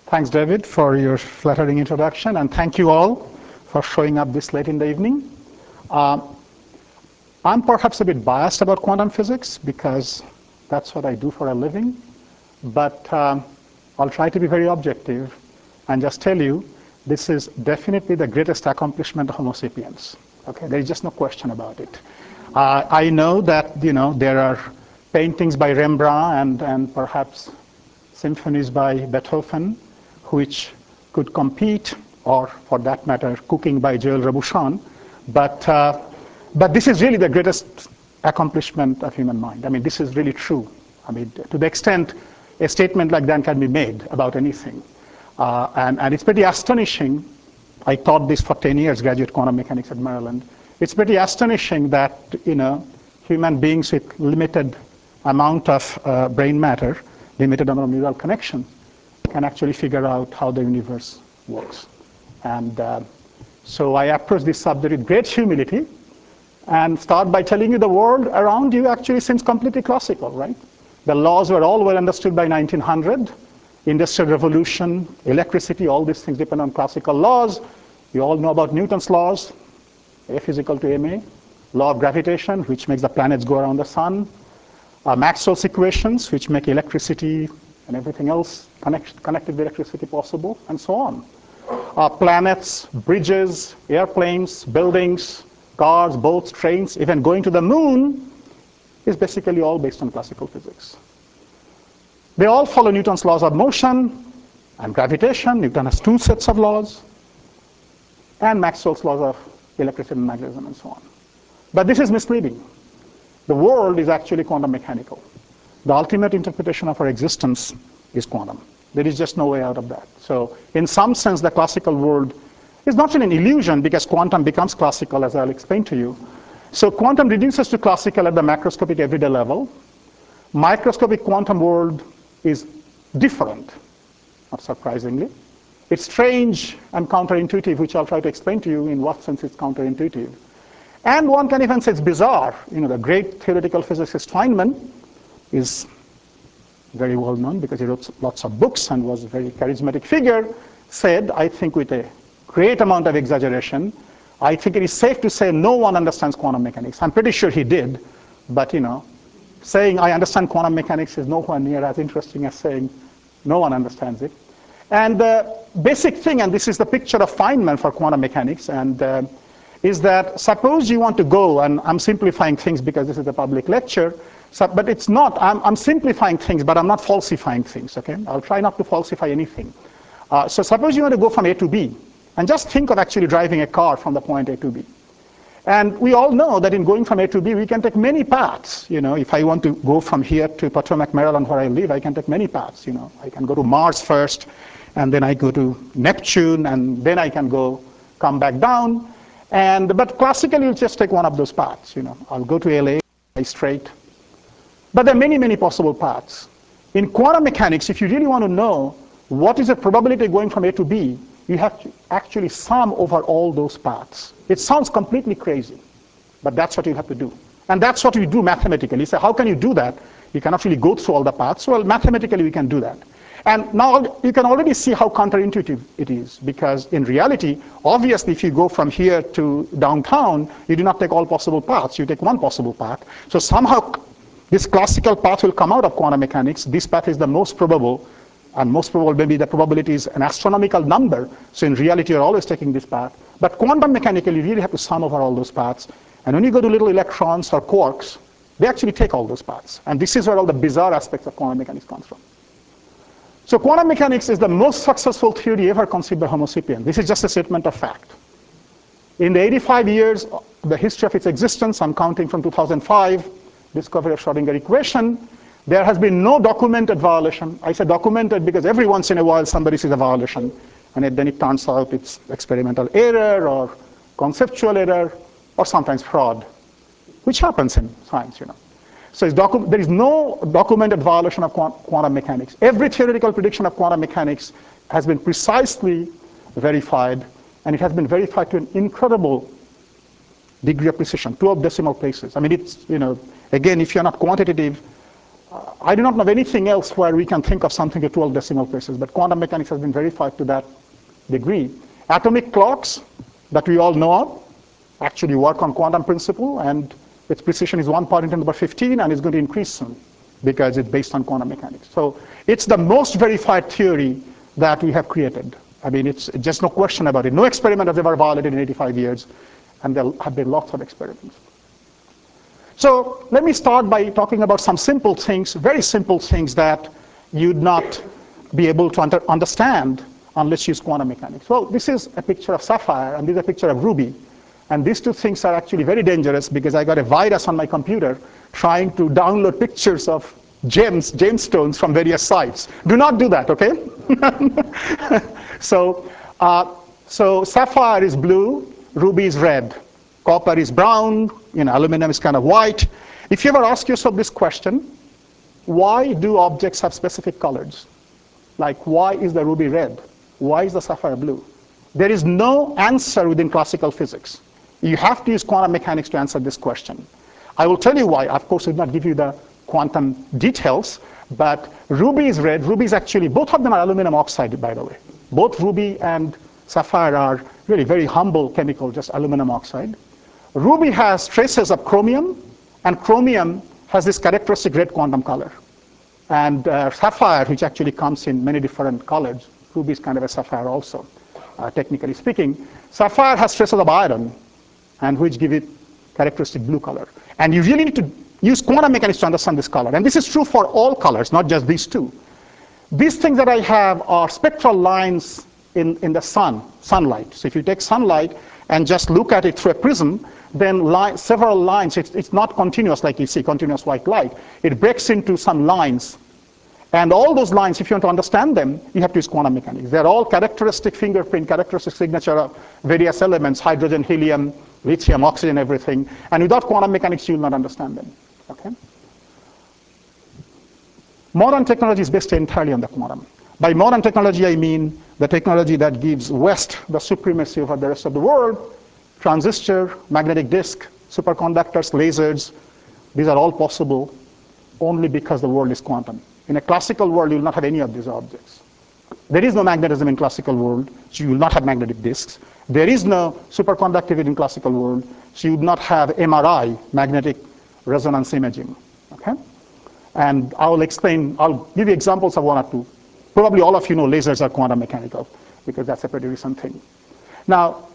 Thanks, David, for your flattering introduction, and thank you all for showing up this late in the evening. I'm perhaps a bit biased about quantum physics because that's what I do for a living, but I'll try to be very objective and just tell you this is definitely the greatest accomplishment of Homo sapiens. Okay, there is just no question about it. I know that there are paintings by Rembrandt and perhaps symphonies by Beethoven which could compete, or for that matter, cooking by Joël Robuchon, but this is really the greatest accomplishment of human mind. I mean, this is really true. I mean, to the extent a statement like that can be made about anything. And it's pretty astonishing. I taught this for 10 years, graduate quantum mechanics at Maryland. It's pretty astonishing that, human beings with limited amount of brain matter, limited amount of neural connection, can actually figure out how the universe works. And so I approach this subject with great humility and start by telling you the world around you actually seems completely classical, right? The laws were all well understood by 1900. Industrial revolution, electricity, all these things depend on classical laws. You all know about Newton's laws, F is equal to ma, law of gravitation, which makes the planets go around the sun, Maxwell's equations, which make electricity and everything else connected with electricity possible, and so on. Planets, bridges, airplanes, buildings, cars, boats, trains, even going to the moon is basically all based on classical physics. They all follow Newton's laws of motion and gravitation. Newton has two sets of laws, and Maxwell's laws of electricity and magnetism, and so on. But this is misleading. The world is actually quantum mechanical. The ultimate interpretation of our existence is quantum. There is just no way out of that. So in some sense, the classical world is not an illusion because quantum becomes classical, as I'll explain to you. So quantum reduces to classical at the macroscopic everyday level. Microscopic quantum world is different, not surprisingly. It's strange and counterintuitive, which I'll try to explain to you in what sense it's counterintuitive. And one can even say it's bizarre. The great theoretical physicist Feynman is very well known because he wrote lots of books and was a very charismatic figure, said, I think with a great amount of exaggeration, I think it is safe to say no one understands quantum mechanics. I'm pretty sure he did, but saying I understand quantum mechanics is nowhere near as interesting as saying no one understands it. And the basic thing, and this is the picture of Feynman for quantum mechanics, and is that suppose you want to go, and I'm simplifying things because this is a public lecture, but it's not, I'm simplifying things, but I'm not falsifying things, okay? I'll try not to falsify anything. So suppose you want to go from A to B, and just think of actually driving a car from the point A to B. And we all know that in going from A to B, we can take many paths. If I want to go from here to Potomac, Maryland, where I live, I can take many paths. I can go to Mars first, and then I go to Neptune, and then I can come back down. But classically, you just take one of those paths. I'll go to LA straight. But there are many, many possible paths. In quantum mechanics, if you really want to know what is the probability going from A to B, you have to actually sum over all those paths. It sounds completely crazy, but that's what you have to do. And that's what we do mathematically. So how can you do that? You can actually go through all the paths. Well, mathematically, we can do that. And now you can already see how counterintuitive it is, because in reality, obviously, if you go from here to downtown, you do not take all possible paths. You take one possible path. So somehow, this classical path will come out of quantum mechanics. This path is the most probable, and most probable maybe the probability is an astronomical number. So in reality, you're always taking this path. But quantum mechanically, you really have to sum over all those paths. And when you go to little electrons or quarks, they actually take all those paths. And this is where all the bizarre aspects of quantum mechanics comes from. So quantum mechanics is the most successful theory ever conceived by Homo sapiens. This is just a statement of fact. In the 85 years, the history of its existence, I'm counting from 2005, discovery of Schrodinger equation, there has been no documented violation. I say documented because every once in a while somebody sees a violation, and then it turns out it's experimental error or conceptual error or sometimes fraud, which happens in science, So there is no documented violation of quantum mechanics. Every theoretical prediction of quantum mechanics has been precisely verified, and it has been verified to an incredible degree of precision, 12 decimal places. I mean, it's, again, if you're not quantitative, I do not know of anything else where we can think of something to 12 decimal places, but quantum mechanics has been verified to that degree. Atomic clocks that we all know of actually work on quantum principle, and its precision is 1 × 10⁻15, and it's going to increase soon because it's based on quantum mechanics. So it's the most verified theory that we have created. I mean, it's just no question about it. No experiment has ever violated in 85 years, and there have been lots of experiments. So let me start by talking about some simple things, very simple things that you'd not be able to understand unless you use quantum mechanics. Well, this is a picture of sapphire, and this is a picture of ruby. And these two things are actually very dangerous because I got a virus on my computer trying to download pictures of gemstones from various sites. Do not do that, okay? So sapphire is blue, ruby is red, copper is brown, aluminum is kind of white. If you ever ask yourself this question, why do objects have specific colors? Like, why is the ruby red? Why is the sapphire blue? There is no answer within classical physics. You have to use quantum mechanics to answer this question. I will tell you why. Of course, I will not give you the quantum details, but ruby is red. Ruby is actually, both of them are aluminum oxide, by the way. Both ruby and sapphire are really very humble chemical, just aluminum oxide. Ruby has traces of chromium, and chromium has this characteristic red quantum color. And sapphire, which actually comes in many different colors, ruby is kind of a sapphire also, technically speaking. Sapphire has traces of iron, and which give it characteristic blue color. And you really need to use quantum mechanics to understand this color. And this is true for all colors, not just these two. These things that I have are spectral lines in the sunlight. So if you take sunlight and just look at it through a prism, then several lines, it's not continuous like you see continuous white light. It breaks into some lines. And all those lines, if you want to understand them, you have to use quantum mechanics. They're all characteristic fingerprint, characteristic signature of various elements, hydrogen, helium, lithium, oxygen, everything. And without quantum mechanics, you will not understand them. Okay? Modern technology is based entirely on the quantum. By modern technology, I mean the technology that gives West the supremacy over the rest of the world. Transistor, magnetic disk, superconductors, lasers, these are all possible only because the world is quantum. In a classical world, you will not have any of these objects. There is no magnetism in classical world, so you will not have magnetic disks. There is no superconductivity in classical world, so you would not have MRI, magnetic resonance imaging. Okay? And I'll give you examples of one or two. Probably all of you know lasers are quantum mechanical, because that's a pretty recent thing. Now,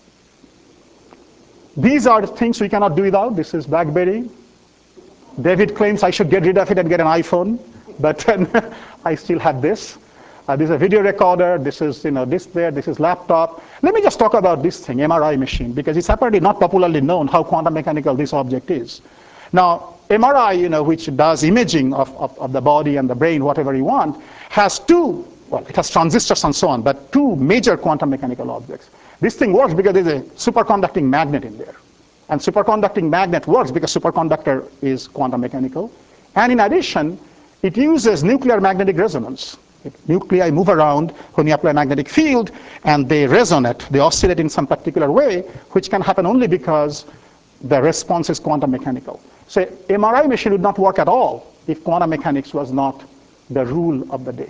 these are the things we cannot do without. This is BlackBerry. David claims I should get rid of it and get an iPhone, but then I still have this. This is a video recorder. This is this there. This is laptop. Let me just talk about this thing, MRI machine, because it's apparently not popularly known how quantum mechanical this object is. Now, MRI, which does imaging of the body and the brain, whatever you want, has it has transistors and so on, but two major quantum mechanical objects. This thing works because there's a superconducting magnet in there. And superconducting magnet works because superconductor is quantum mechanical. And in addition, it uses nuclear magnetic resonance. Nuclei move around when you apply a magnetic field, and they resonate. They oscillate in some particular way, which can happen only because the response is quantum mechanical. So MRI machine would not work at all if quantum mechanics was not the rule of the day.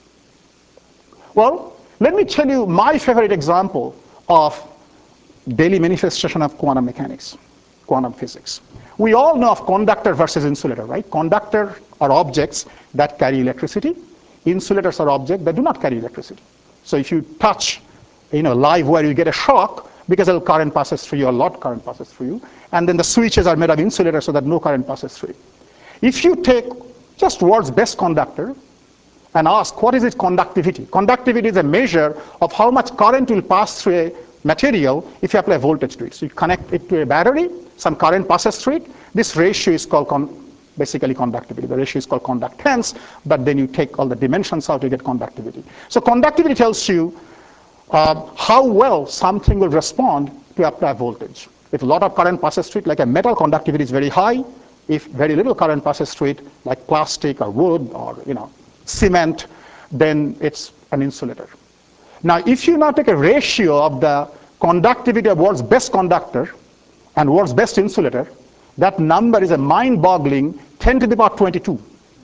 Well, let me tell you my favorite example of daily manifestation of quantum mechanics, quantum physics. We all know of conductor versus insulator, right? Conductor are objects that carry electricity. Insulators are objects that do not carry electricity. So if you touch, live wire, you get a shock because a current passes through you, a lot current passes through you. And then the switches are made of insulator so that no current passes through. If you take just world's best conductor and ask what is its conductivity? Conductivity is a measure of how much current will pass through a material if you apply voltage to it. So you connect it to a battery, some current passes through it. This ratio is called basically conductivity. The ratio is called conductance, but then you take all the dimensions out, you get conductivity. So conductivity tells you how well something will respond to apply voltage. If a lot of current passes through it, like a metal, conductivity is very high. If very little current passes through it, like plastic or wood or cement, then it's an insulator. Now, if you now take a ratio of the conductivity of world's best conductor and world's best insulator, that number is a mind-boggling 10 to the power 22.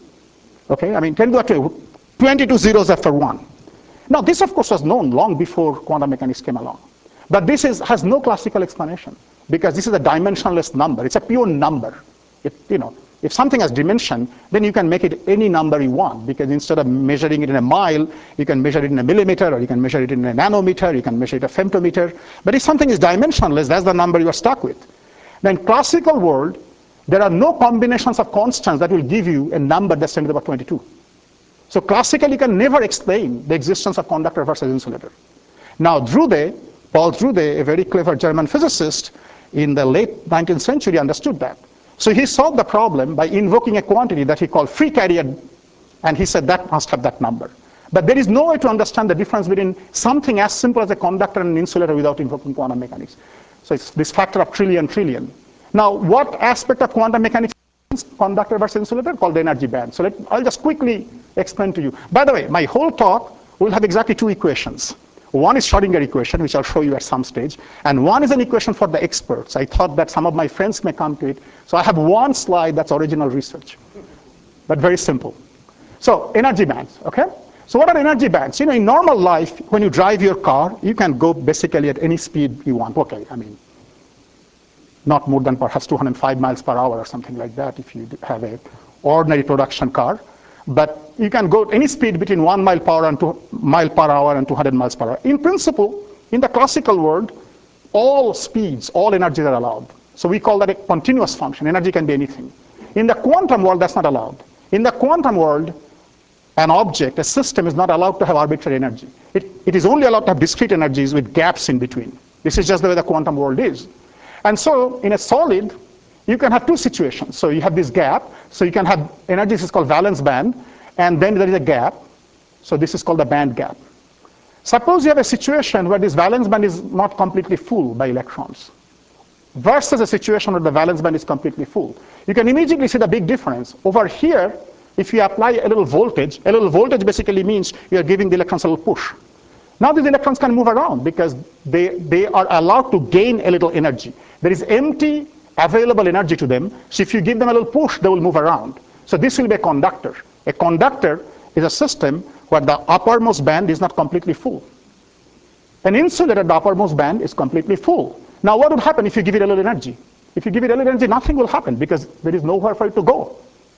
Okay, I mean 10 to the 22 zeros after 1. Now this of course was known long before quantum mechanics came along. But this has no classical explanation because this is a dimensionless number. It's a pure number. If something has dimension, then you can make it any number you want, because instead of measuring it in a mile, you can measure it in a millimeter, or you can measure it in a nanometer, you can measure it in a femtometer. But if something is dimensionless, that's the number you are stuck with. Now in classical world, there are no combinations of constants that will give you a number that's 10 to the power 22. So classically, you can never explain the existence of conductor versus insulator. Now Paul Drude, a very clever German physicist in the late 19th century, understood that. So he solved the problem by invoking a quantity that he called free carrier, and he said that must have that number. But there is no way to understand the difference between something as simple as a conductor and an insulator without invoking quantum mechanics. So it's this factor of trillion. Now, what aspect of quantum mechanics is conductor versus insulator? Called the energy band. So I'll just quickly explain to you. By the way, my whole talk will have exactly 2 equations. One is Schrodinger equation, which I'll show you at some stage, and one is an equation for the experts. I thought that some of my friends may come to it. So I have one slide that's original research, but very simple. So energy bands, okay? So what are energy bands? In normal life, when you drive your car, you can go basically at any speed you want. Okay, I mean, not more than perhaps 205 miles per hour or something like that if you have an ordinary production car. But you can go at any speed between 1 mile per hour and 2 mile per hour and 200 miles per hour. In principle, in the classical world, all speeds, all energies are allowed. So we call that a continuous function. Energy can be anything. In the quantum world, that's not allowed. In the quantum world, an object, a system, is not allowed to have arbitrary energy. It is only allowed to have discrete energies with gaps in between. This is just the way the quantum world is. And so in a solid, you can have 2 situations. So you have this gap. So you can have energy, this is called valence band, and then there is a gap. So this is called the band gap. Suppose you have a situation where this valence band is not completely full by electrons, versus a situation where the valence band is completely full. You can immediately see the big difference. Over here, if you apply a little voltage basically means you are giving the electrons a little push. Now these electrons can move around because they are allowed to gain a little energy. There is empty available energy to them. So if you give them a little push, they will move around. So this will be a conductor. A conductor is a system where the uppermost band is not completely full. An insulator, the uppermost band is completely full. Now what would happen if you give it a little energy? If you give it a little energy, nothing will happen because there is nowhere for it to go.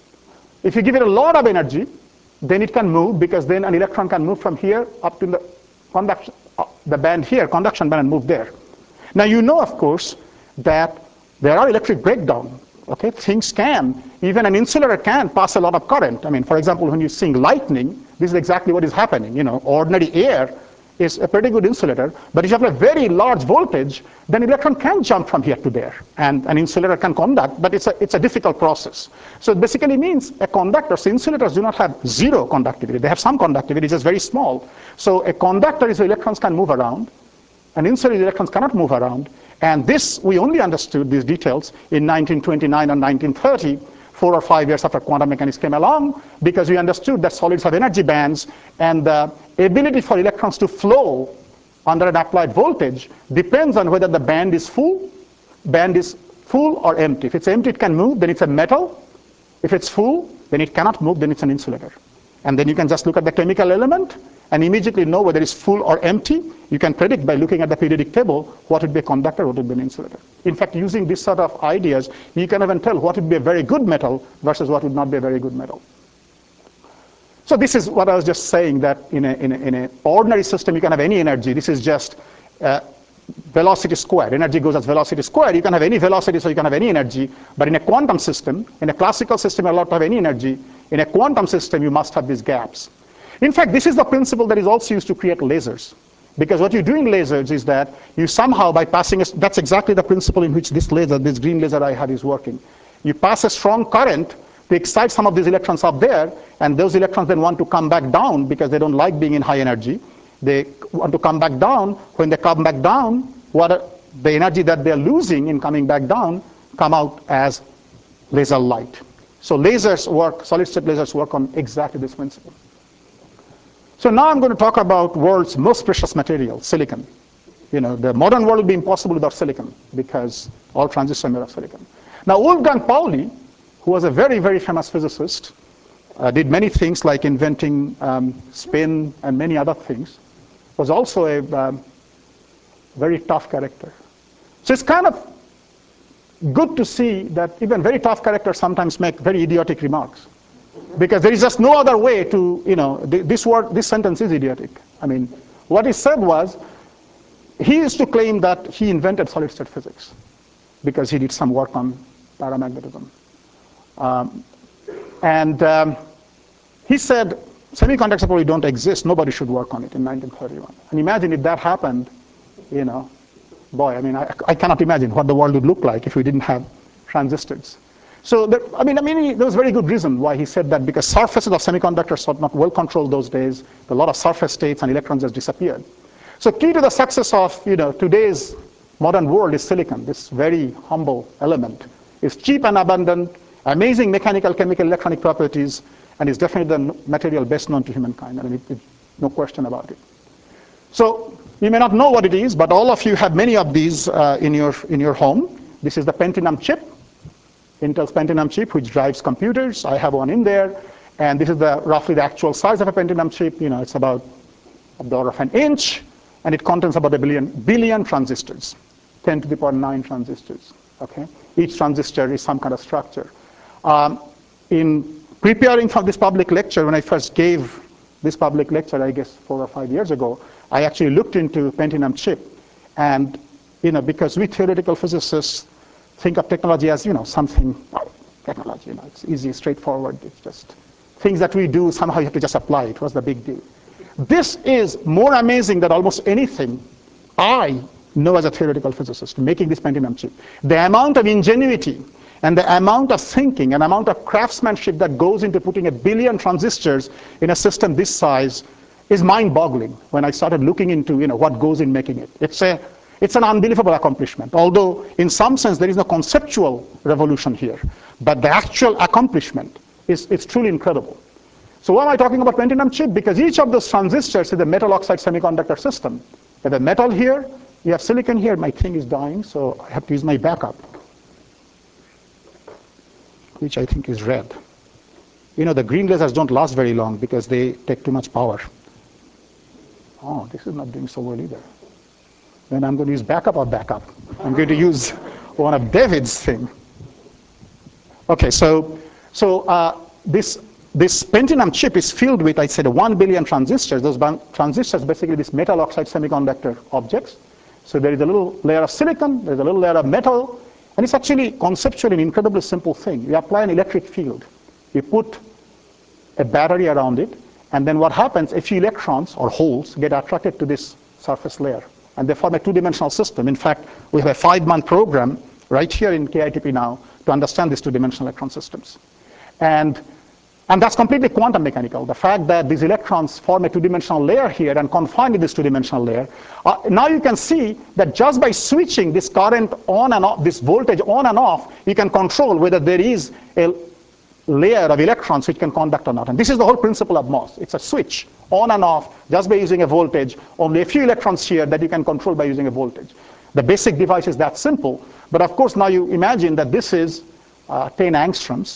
If you give it a lot of energy, then it can move, because then an electron can move from here up to the conduction, the band here, conduction band, and move there. Now you know, of course, that there are electric breakdown. Okay, things can, even an insulator can pass a lot of current. I mean, for example, when you sing lightning, this is exactly what is happening. Ordinary air is a pretty good insulator, but if you have a very large voltage, then electron can jump from here to there, and an insulator can conduct, but it's a difficult process. So it basically means a conductor, so insulators do not have zero conductivity. They have some conductivity, just very small. So a conductor is where electrons can move around, an insulator electrons cannot move around, and this, we only understood these details in 1929 and 1930, 4 or 5 years after quantum mechanics came along, because we understood that solids have energy bands, and the ability for electrons to flow under an applied voltage depends on whether the band is full or empty. If it's empty, it can move, then it's a metal. If it's full, then it cannot move, then it's an insulator. And then you can just look at the chemical element and immediately know whether it's full or empty. You can predict by looking at the periodic table what would be a conductor, what would be an insulator. In fact, using this sort of ideas, you can even tell what would be a very good metal versus what would not be a very good metal. So this is what I was just saying, that in an ordinary system, you can have any energy. This is just velocity squared. Energy goes as velocity squared. You can have any velocity, so you can have any energy. But in a quantum system, in a classical system, you're allowed to have any energy. In a quantum system, you must have these gaps. In fact, this is the principle that is also used to create lasers. Because what you do in lasers is that you somehow, by passing that's exactly the principle in which this laser, this green laser I have, is working. You pass a strong current to excite some of these electrons up there, and those electrons then want to come back down because they don't like being in high energy. They want to come back down. When they come back down, the energy that they're losing in coming back down come out as laser light. So lasers work, solid-state lasers work on exactly this principle. So now I'm going to talk about world's most precious material, silicon. The modern world would be impossible without silicon because all transistors are made of silicon. Now Wolfgang Pauli, who was a very, very famous physicist, did many things like inventing spin and many other things, was also a very tough character. So it's kind of good to see that even very tough characters sometimes make very idiotic remarks, because there is just no other way to, this sentence is idiotic. I mean, what he said was, he used to claim that he invented solid-state physics because he did some work on paramagnetism. He said, semiconductors probably don't exist, nobody should work on it in 1931. And imagine if that happened, boy, I mean, I cannot imagine what the world would look like if we didn't have transistors. So, there was very good reason why he said that, because surfaces of semiconductors were not well controlled those days. A lot of surface states and electrons just disappeared. So key to the success of today's modern world is silicon, this very humble element. It's cheap and abundant, amazing mechanical, chemical, electronic properties, and is definitely the material best known to humankind. I mean, no question about it. So you may not know what it is, but all of you have many of these in your home. This is the Pentium chip, Intel's Pentium chip, which drives computers. I have one in there, and this is roughly the actual size of a Pentium chip. It's about the order of an inch, and it contains about a billion transistors, 10 to the power 9 transistors. Okay, each transistor is some kind of structure. In preparing for this public lecture, when I first gave this public lecture, I guess 4 or 5 years ago, I actually looked into Pentium chip, and because we theoretical physicists think of technology as something, technology, it's easy, straightforward, it's just things that we do, somehow you have to just apply it. What's the big deal? This is more amazing than almost anything I know as a theoretical physicist, making this Pentium chip. The amount of ingenuity and the amount of thinking and amount of craftsmanship that goes into putting a billion transistors in a system this size is mind-boggling when I started looking into what goes in making it. It's an unbelievable accomplishment, although in some sense there is no conceptual revolution here, but the actual accomplishment is truly incredible. So why am I talking about Pentium chip? Because each of those transistors is a metal oxide semiconductor system. You have a metal here, you have silicon here. My thing is dying, so I have to use my backup, which I think is red. The green lasers don't last very long because they take too much power. Oh, this is not doing so well either. Then I'm going to use backup or backup. I'm going to use one of David's thing. Okay, so this Pentium chip is filled with, I said, 1 billion transistors. Those transistors, basically these metal oxide semiconductor objects. So there is a little layer of silicon, there's a little layer of metal, and it's actually conceptually an incredibly simple thing. You apply an electric field, you put a battery around it, and then what happens, a few electrons or holes get attracted to this surface layer, and they form a two-dimensional system. In fact, we have a 5-month program right here in KITP now to understand these two-dimensional electron systems. And that's completely quantum mechanical. The fact that these electrons form a two-dimensional layer here and confined to this two-dimensional layer. Now you can see that just by switching this current on and off, this voltage on and off, you can control whether there is a layer of electrons which can conduct or not. And this is the whole principle of MOS. It's a switch on and off just by using a voltage. Only a few electrons here that you can control by using a voltage. The basic device is that simple. But of course, now you imagine that this is 10 angstroms.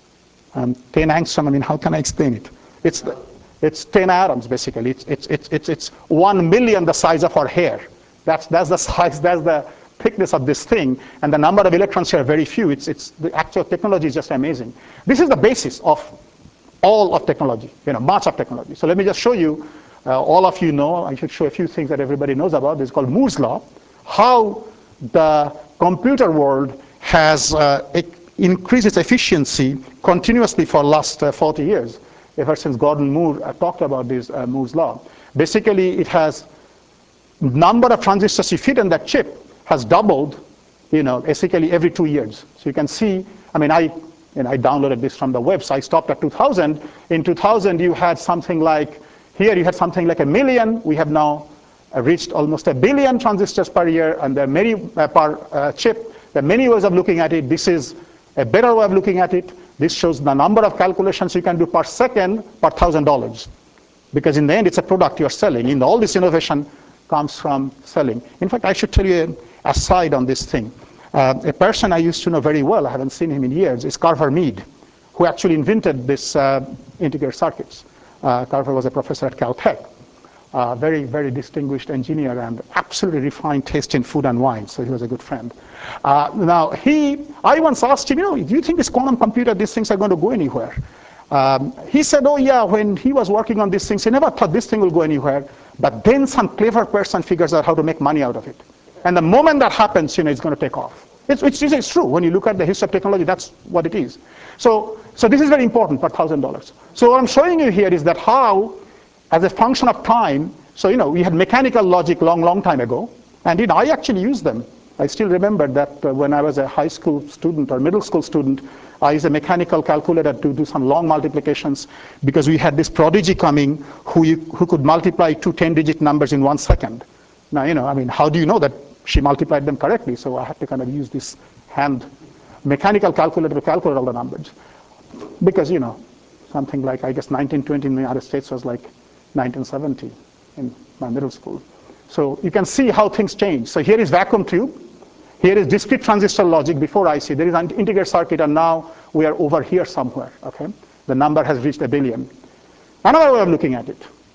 10 angstrom, I mean, how can I explain it? It's 10 atoms, basically. It's 1 million the size of our hair. That's the size, that's the thickness of this thing, and the number of electrons here are very few. The actual technology is just amazing. This is the basis of all of technology, much of technology. So let me just show you, all of you know, I should show a few things that everybody knows about. This is called Moore's Law, how the computer world has increased its efficiency continuously for the last 40 years, ever since Gordon Moore talked about this Moore's Law. Basically, it has number of transistors you fit in that chip has doubled, basically every 2 years. So you can see, I mean, I downloaded this from the web, so I stopped at 2000. In 2000, you had something like, here you had something like 1 million. We have now reached almost 1 billion transistors per year, and there are many per chip. There are many ways of looking at it. This is a better way of looking at it. This shows the number of calculations you can do per second per $1,000. Because in the end, it's a product you're selling. All this innovation comes from selling. In fact, I should tell you an aside on this thing. A person I used to know very well, I haven't seen him in years, is Carver Mead, who actually invented this integrated circuits. Carver was a professor at Caltech. Very, very distinguished engineer and absolutely refined taste in food and wine, so he was a good friend. Now, I once asked him, do you think this quantum computer, these things are going to go anywhere? He said, oh yeah, when he was working on these things, he never thought this thing will go anywhere, but then some clever person figures out how to make money out of it. And the moment that happens, it's going to take off. It's true. When you look at the history of technology, that's what it is. So this is very important for $1,000. So what I'm showing you here is that how, as a function of time, so we had mechanical logic long time ago, and I actually used them. I still remember that when I was a high school student or middle school student, I used a mechanical calculator to do some long multiplications because we had this prodigy coming who could multiply two 10-digit numbers in 1 second. Now, how do you know that she multiplied them correctly? So I had to kind of use this hand mechanical calculator to calculate all the numbers. Because, something like, I guess, 1920 in the United States was like 1970 in my middle school. So you can see how things change. So here is vacuum tube. Here is discrete transistor logic before IC. There is an integrated circuit, and now we are over here somewhere. Okay, the number has reached 1 billion. Another way of looking at it.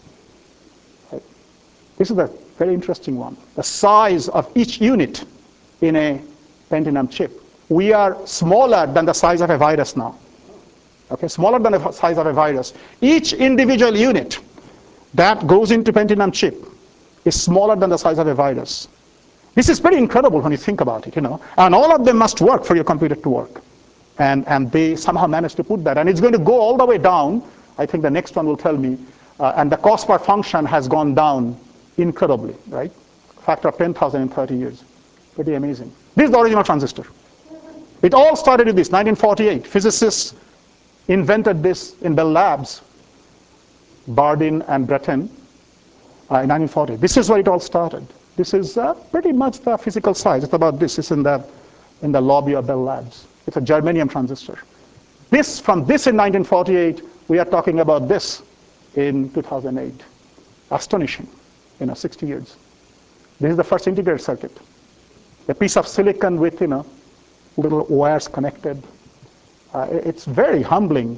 This is a very interesting one. The size of each unit in a Pentium chip. We are smaller than the size of a virus now. Okay, smaller than the size of a virus. Each individual unit that goes into Pentium chip is smaller than the size of a virus. This is pretty incredible when you think about it, and all of them must work for your computer to work. And they somehow managed to put that. And it's going to go all the way down. I think the next one will tell me. And the cost per function has gone down incredibly, right? Factor of 10,000 in 30 years. Pretty amazing. This is the original transistor. It all started with this, 1948. Physicists invented this in Bell Labs, Bardeen and Breton, in 1940. This is where it all started. This is pretty much the physical size. It's about this. It's in the lobby of Bell Labs. It's a germanium transistor. From this in 1948, we are talking about this in 2008. Astonishing, 60 years. This is the first integrated circuit. A piece of silicon with, little wires connected. It's very humbling,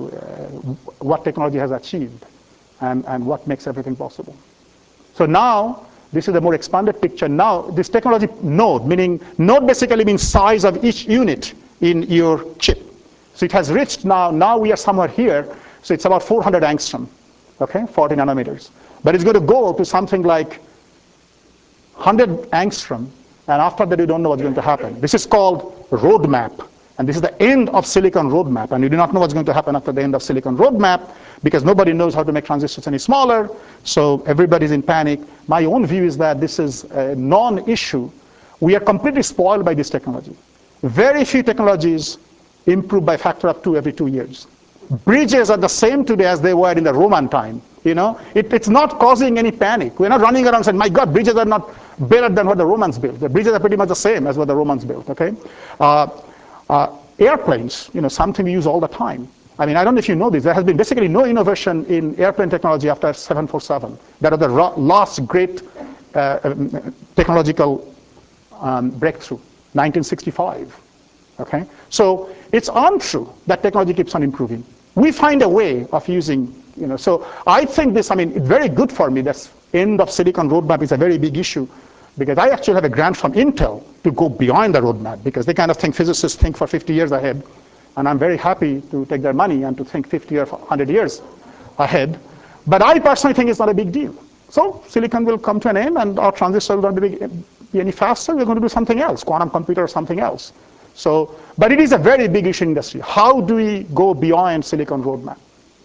what technology has achieved and what makes everything possible. So now, this is a more expanded picture. Now, this technology node, meaning node basically means size of each unit in your chip. So it has reached now we are somewhere here, so it's about 400 angstrom, okay, 40 nanometers. But it's going to go to something like 100 angstrom, and after that you don't know what's going to happen. This is called roadmap, and this is the end of silicon roadmap, and you do not know what's going to happen after the end of silicon roadmap, because nobody knows how to make transistors any smaller, so everybody's in panic. My own view is that this is a non-issue. We are completely spoiled by this technology. Very few technologies improve by factor of 2 every 2 years. Bridges are the same today as they were in the Roman time. It's not causing any panic. We're not running around saying, my God, bridges are not better than what the Romans built. The bridges are pretty much the same as what the Romans built, okay? Airplanes, something we use all the time. I don't know if you know this. There has been basically no innovation in airplane technology after 747. That was the last great technological breakthrough, 1965. Okay, so it's untrue that technology keeps on improving. We find a way of using, so I think this. It's very good for me. This end of silicon roadmap is a very big issue, because I actually have a grant from Intel to go beyond the roadmap, because they kind of think physicists think for 50 years ahead. And I'm very happy to take their money and to think 50 or 100 years ahead. But I personally think it's not a big deal. So silicon will come to an end, and our transistor will not be any faster. We're going to do something else, quantum computer or something else. So, but it is a very big issue in industry. How do we go beyond silicon roadmap?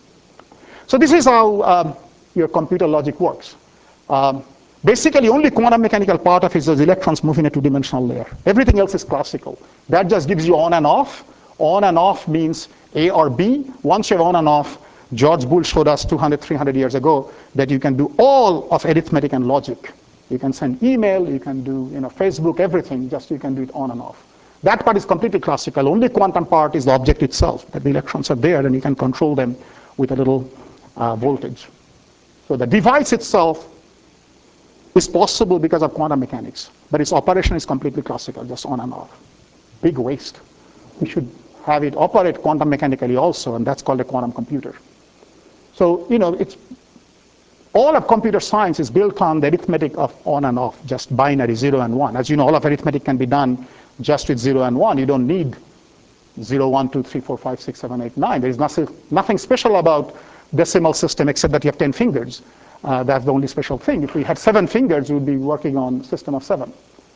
So this is how your computer logic works. Basically, only quantum mechanical part of it is those electrons moving in a two-dimensional layer. Everything else is classical. That just gives you on and off. On and off means A or B. Once you have on and off, George Boole showed us 200, 300 years ago that you can do all of arithmetic and logic. You can send email, you can do Facebook, everything, just you can do it on and off. That part is completely classical. Only quantum part is the object itself, that the electrons are there and you can control them with a little voltage. So the device itself is possible because of quantum mechanics, but its operation is completely classical, just on and off. Big waste. We should have it operate quantum mechanically also, and that's called a quantum computer. So, it's all of computer science is built on the arithmetic of on and off, just binary 0 and 1. As you know, all of arithmetic can be done just with 0 and 1. You don't need 0, 1, 2, 3, 4, 5, 6, 7, 8, 9. There is nothing special about decimal system except that you have 10 fingers. That's the only special thing. If we had 7 fingers, we would be working on a system of 7.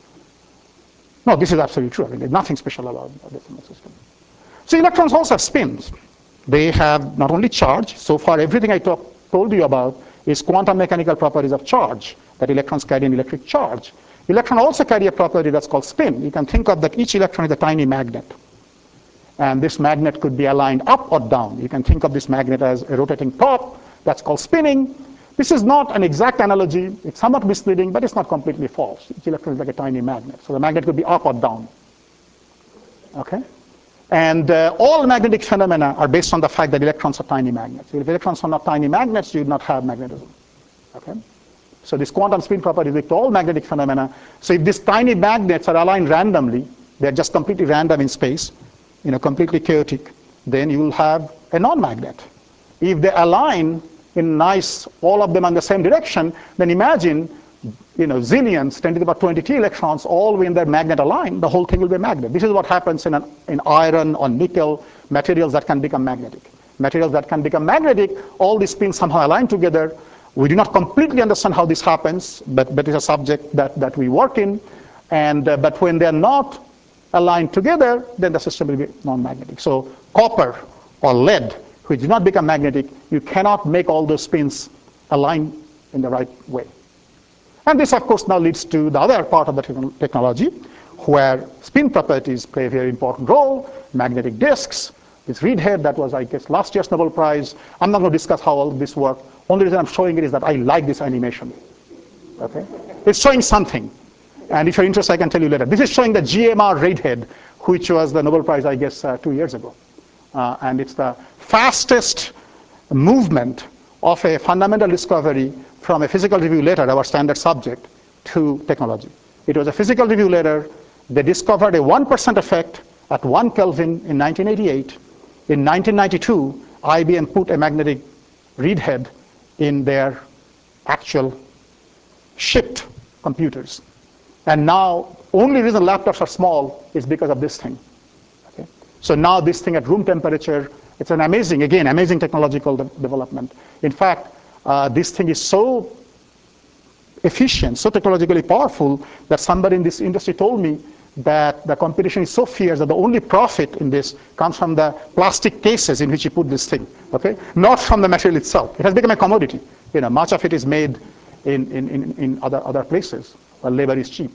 No, this is absolutely true. I mean, there's nothing special about a decimal system. So electrons also have spins. They have not only charge. So far, everything I told you about is quantum mechanical properties of charge, that electrons carry an electric charge. Electrons also carry a property that's called spin. You can think of that each electron is a tiny magnet. And this magnet could be aligned up or down. You can think of this magnet as a rotating top. That's called spinning. This is not an exact analogy. It's somewhat misleading, but it's not completely false. Each electron is like a tiny magnet. So the magnet could be up or down. Okay? And all magnetic phenomena are based on the fact that electrons are tiny magnets. If electrons are not tiny magnets, you would not have magnetism. Okay? So this quantum spin property is to all magnetic phenomena. So if these tiny magnets are aligned randomly, they're just completely random in space, completely chaotic, then you will have a non-magnet. If they align in nice, all of them in the same direction, then imagine, zillions, 10 to the power 22 electrons, all when their magnet align, the whole thing will be a magnet. This is what happens in iron or nickel, materials that can become magnetic. Materials that can become magnetic, all these spins somehow align together. We do not completely understand how this happens, but it's a subject that we work in. But when they're not aligned together, then the system will be non-magnetic. So copper or lead, which do not become magnetic, you cannot make all those spins align in the right way. And this, of course, now leads to the other part of the technology, where spin properties play a very important role. Magnetic disks, this Reed head that was, I guess, last year's Nobel Prize. I'm not going to discuss how all this works. Only reason I'm showing it is that I like this animation. Okay? It's showing something. And if you're interested, I can tell you later. This is showing the GMR Reed head, which was the Nobel Prize, I guess, 2 years ago. And it's the fastest movement of a fundamental discovery from a physical review letter, our standard subject, to technology. It was a physical review letter. They discovered a 1% effect at 1 Kelvin in 1988. In 1992, IBM put a magnetic Reed head in their actual shipped computers. And now, only reason laptops are small is because of this thing. Okay? So now this thing at room temperature, it's an amazing technological development. In fact, this thing is so efficient, so technologically powerful, that somebody in this industry told me that the competition is so fierce that the only profit in this comes from the plastic cases in which you put this thing, okay? Not from the material itself. It has become a commodity. Much of it is made in other places where labor is cheap.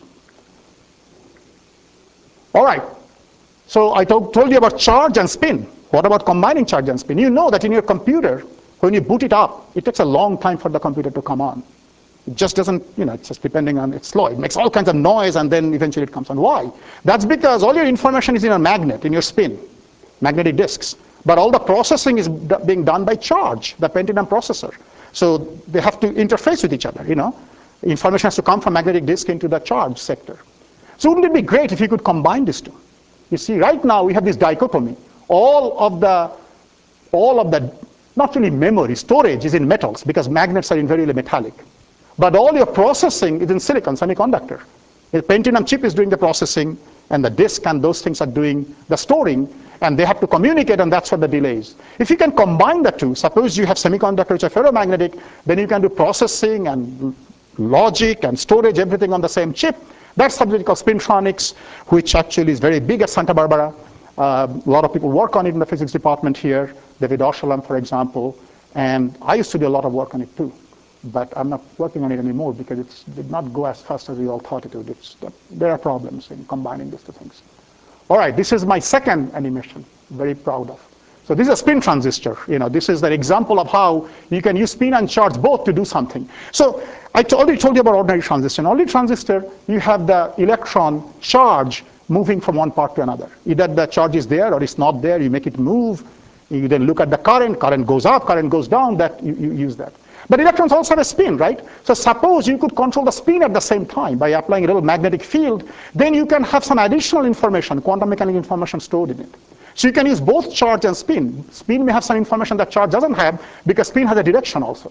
All right. So I told you about charge and spin. What about combining charge and spin? You know that in your computer, when you boot it up, it takes a long time for the computer to come on. It just doesn't, it's just depending on, it's slow. It makes all kinds of noise and then eventually it comes on. Why? That's because all your information is in a magnet, in your spin, magnetic disks. But all the processing is being done by charge, the Pentium processor. So they have to interface with each other, Information has to come from magnetic disk into the charge sector. So wouldn't it be great if you could combine these two? You see, right now we have this dichotomy. All of the, not really memory, storage is in metals because magnets are invariably metallic. But all your processing is in silicon, semiconductor. The Pentium chip is doing the processing, and the disk and those things are doing the storing, and they have to communicate, and that's what the delay is. If you can combine the two, suppose you have semiconductor which are ferromagnetic, then you can do processing and logic and storage, everything on the same chip. That's something called spintronics, which actually is very big at Santa Barbara. A lot of people work on it in the physics department here, David Oshalem, for example, and I used to do a lot of work on it too. But I'm not working on it anymore because it did not go as fast as we all thought it would. There are problems in combining these two things. All right, this is my second animation, very proud of. So this is a spin transistor. This is an example of how you can use spin and charge both to do something. So I already told you about ordinary transistor. In ordinary transistor, you have the electron charge moving from one part to another. Either the charge is there or it's not there. You make it move. You then look at the current. Current goes up, current goes down. That you use that. But electrons also have a spin, right? So suppose you could control the spin at the same time by applying a little magnetic field, then you can have some additional information, quantum mechanical information stored in it. So you can use both charge and spin. Spin may have some information that charge doesn't have, because spin has a direction also.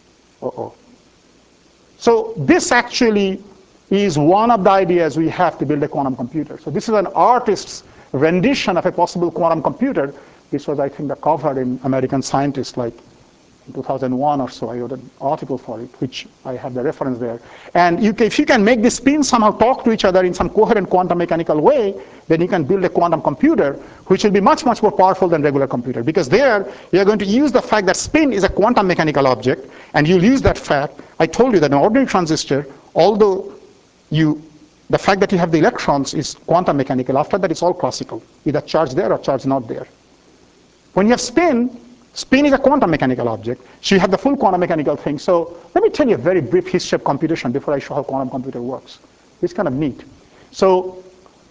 So this actually is one of the ideas we have to build a quantum computer. So this is an artist's rendition of a possible quantum computer. This was, I think, the cover in American Scientist, like in 2001 or so. I wrote an article for it, which I have the reference there. And if you can make the spins somehow talk to each other in some coherent quantum mechanical way, then you can build a quantum computer, which will be much, much more powerful than regular computer. Because there, you're going to use the fact that spin is a quantum mechanical object, and you'll use that fact. I told you that an ordinary transistor, although the fact that you have the electrons is quantum mechanical. After that, it's all classical, either charge there or charge not there. When you have spin, spin is a quantum mechanical object, so you have the full quantum mechanical thing. So let me tell you a very brief history of computation before I show how quantum computer works. It's kind of neat. So,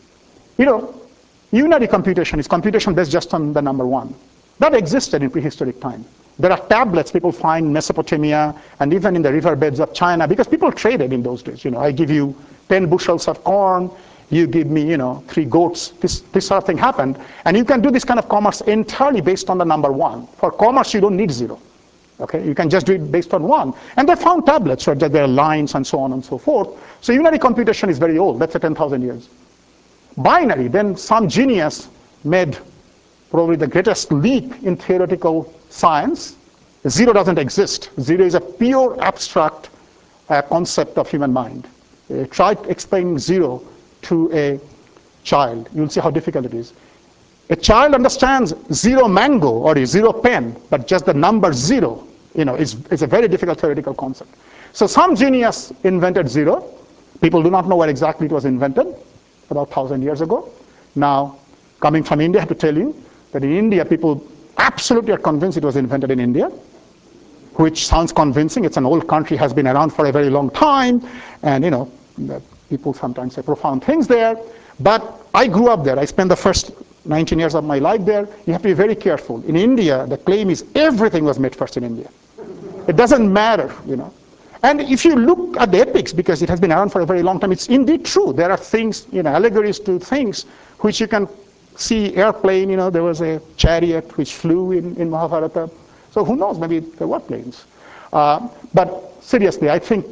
unary computation is computation based just on the number 1. That existed in prehistoric time. There are tablets people find in Mesopotamia and even in the riverbeds of China, because people traded in those days. I give you 10 bushels of corn, you give me, 3 goats. This sort of thing happened. And you can do this kind of commerce entirely based on the number 1. For commerce, you don't need 0. Okay? You can just do it based on 1. And they found tablets where there are lines and so on and so forth. So unary computation is very old. That's 10,000 years. Binary, then some genius made probably the greatest leap in theoretical science. 0 doesn't exist. 0 is a pure abstract concept of human mind. Try explaining 0 to a child. You'll see how difficult it is. A child understands 0 mango or 0 pen, but just the number 0, is a very difficult theoretical concept. So some genius invented 0. People do not know where exactly it was invented, about 1,000 years ago. Now, coming from India, I have to tell you that in India, people absolutely are convinced it was invented in India, which sounds convincing. It's an old country, has been around for a very long time, and people sometimes say profound things there. But I grew up there. I spent the first 19 years of my life there. You have to be very careful. In India, the claim is everything was made first in India. It doesn't matter, And if you look at the epics, because it has been around for a very long time, it's indeed true. There are things, allegories to things which you can see. Airplane, there was a chariot which flew in Mahabharata. So who knows, maybe there were planes. But seriously, I think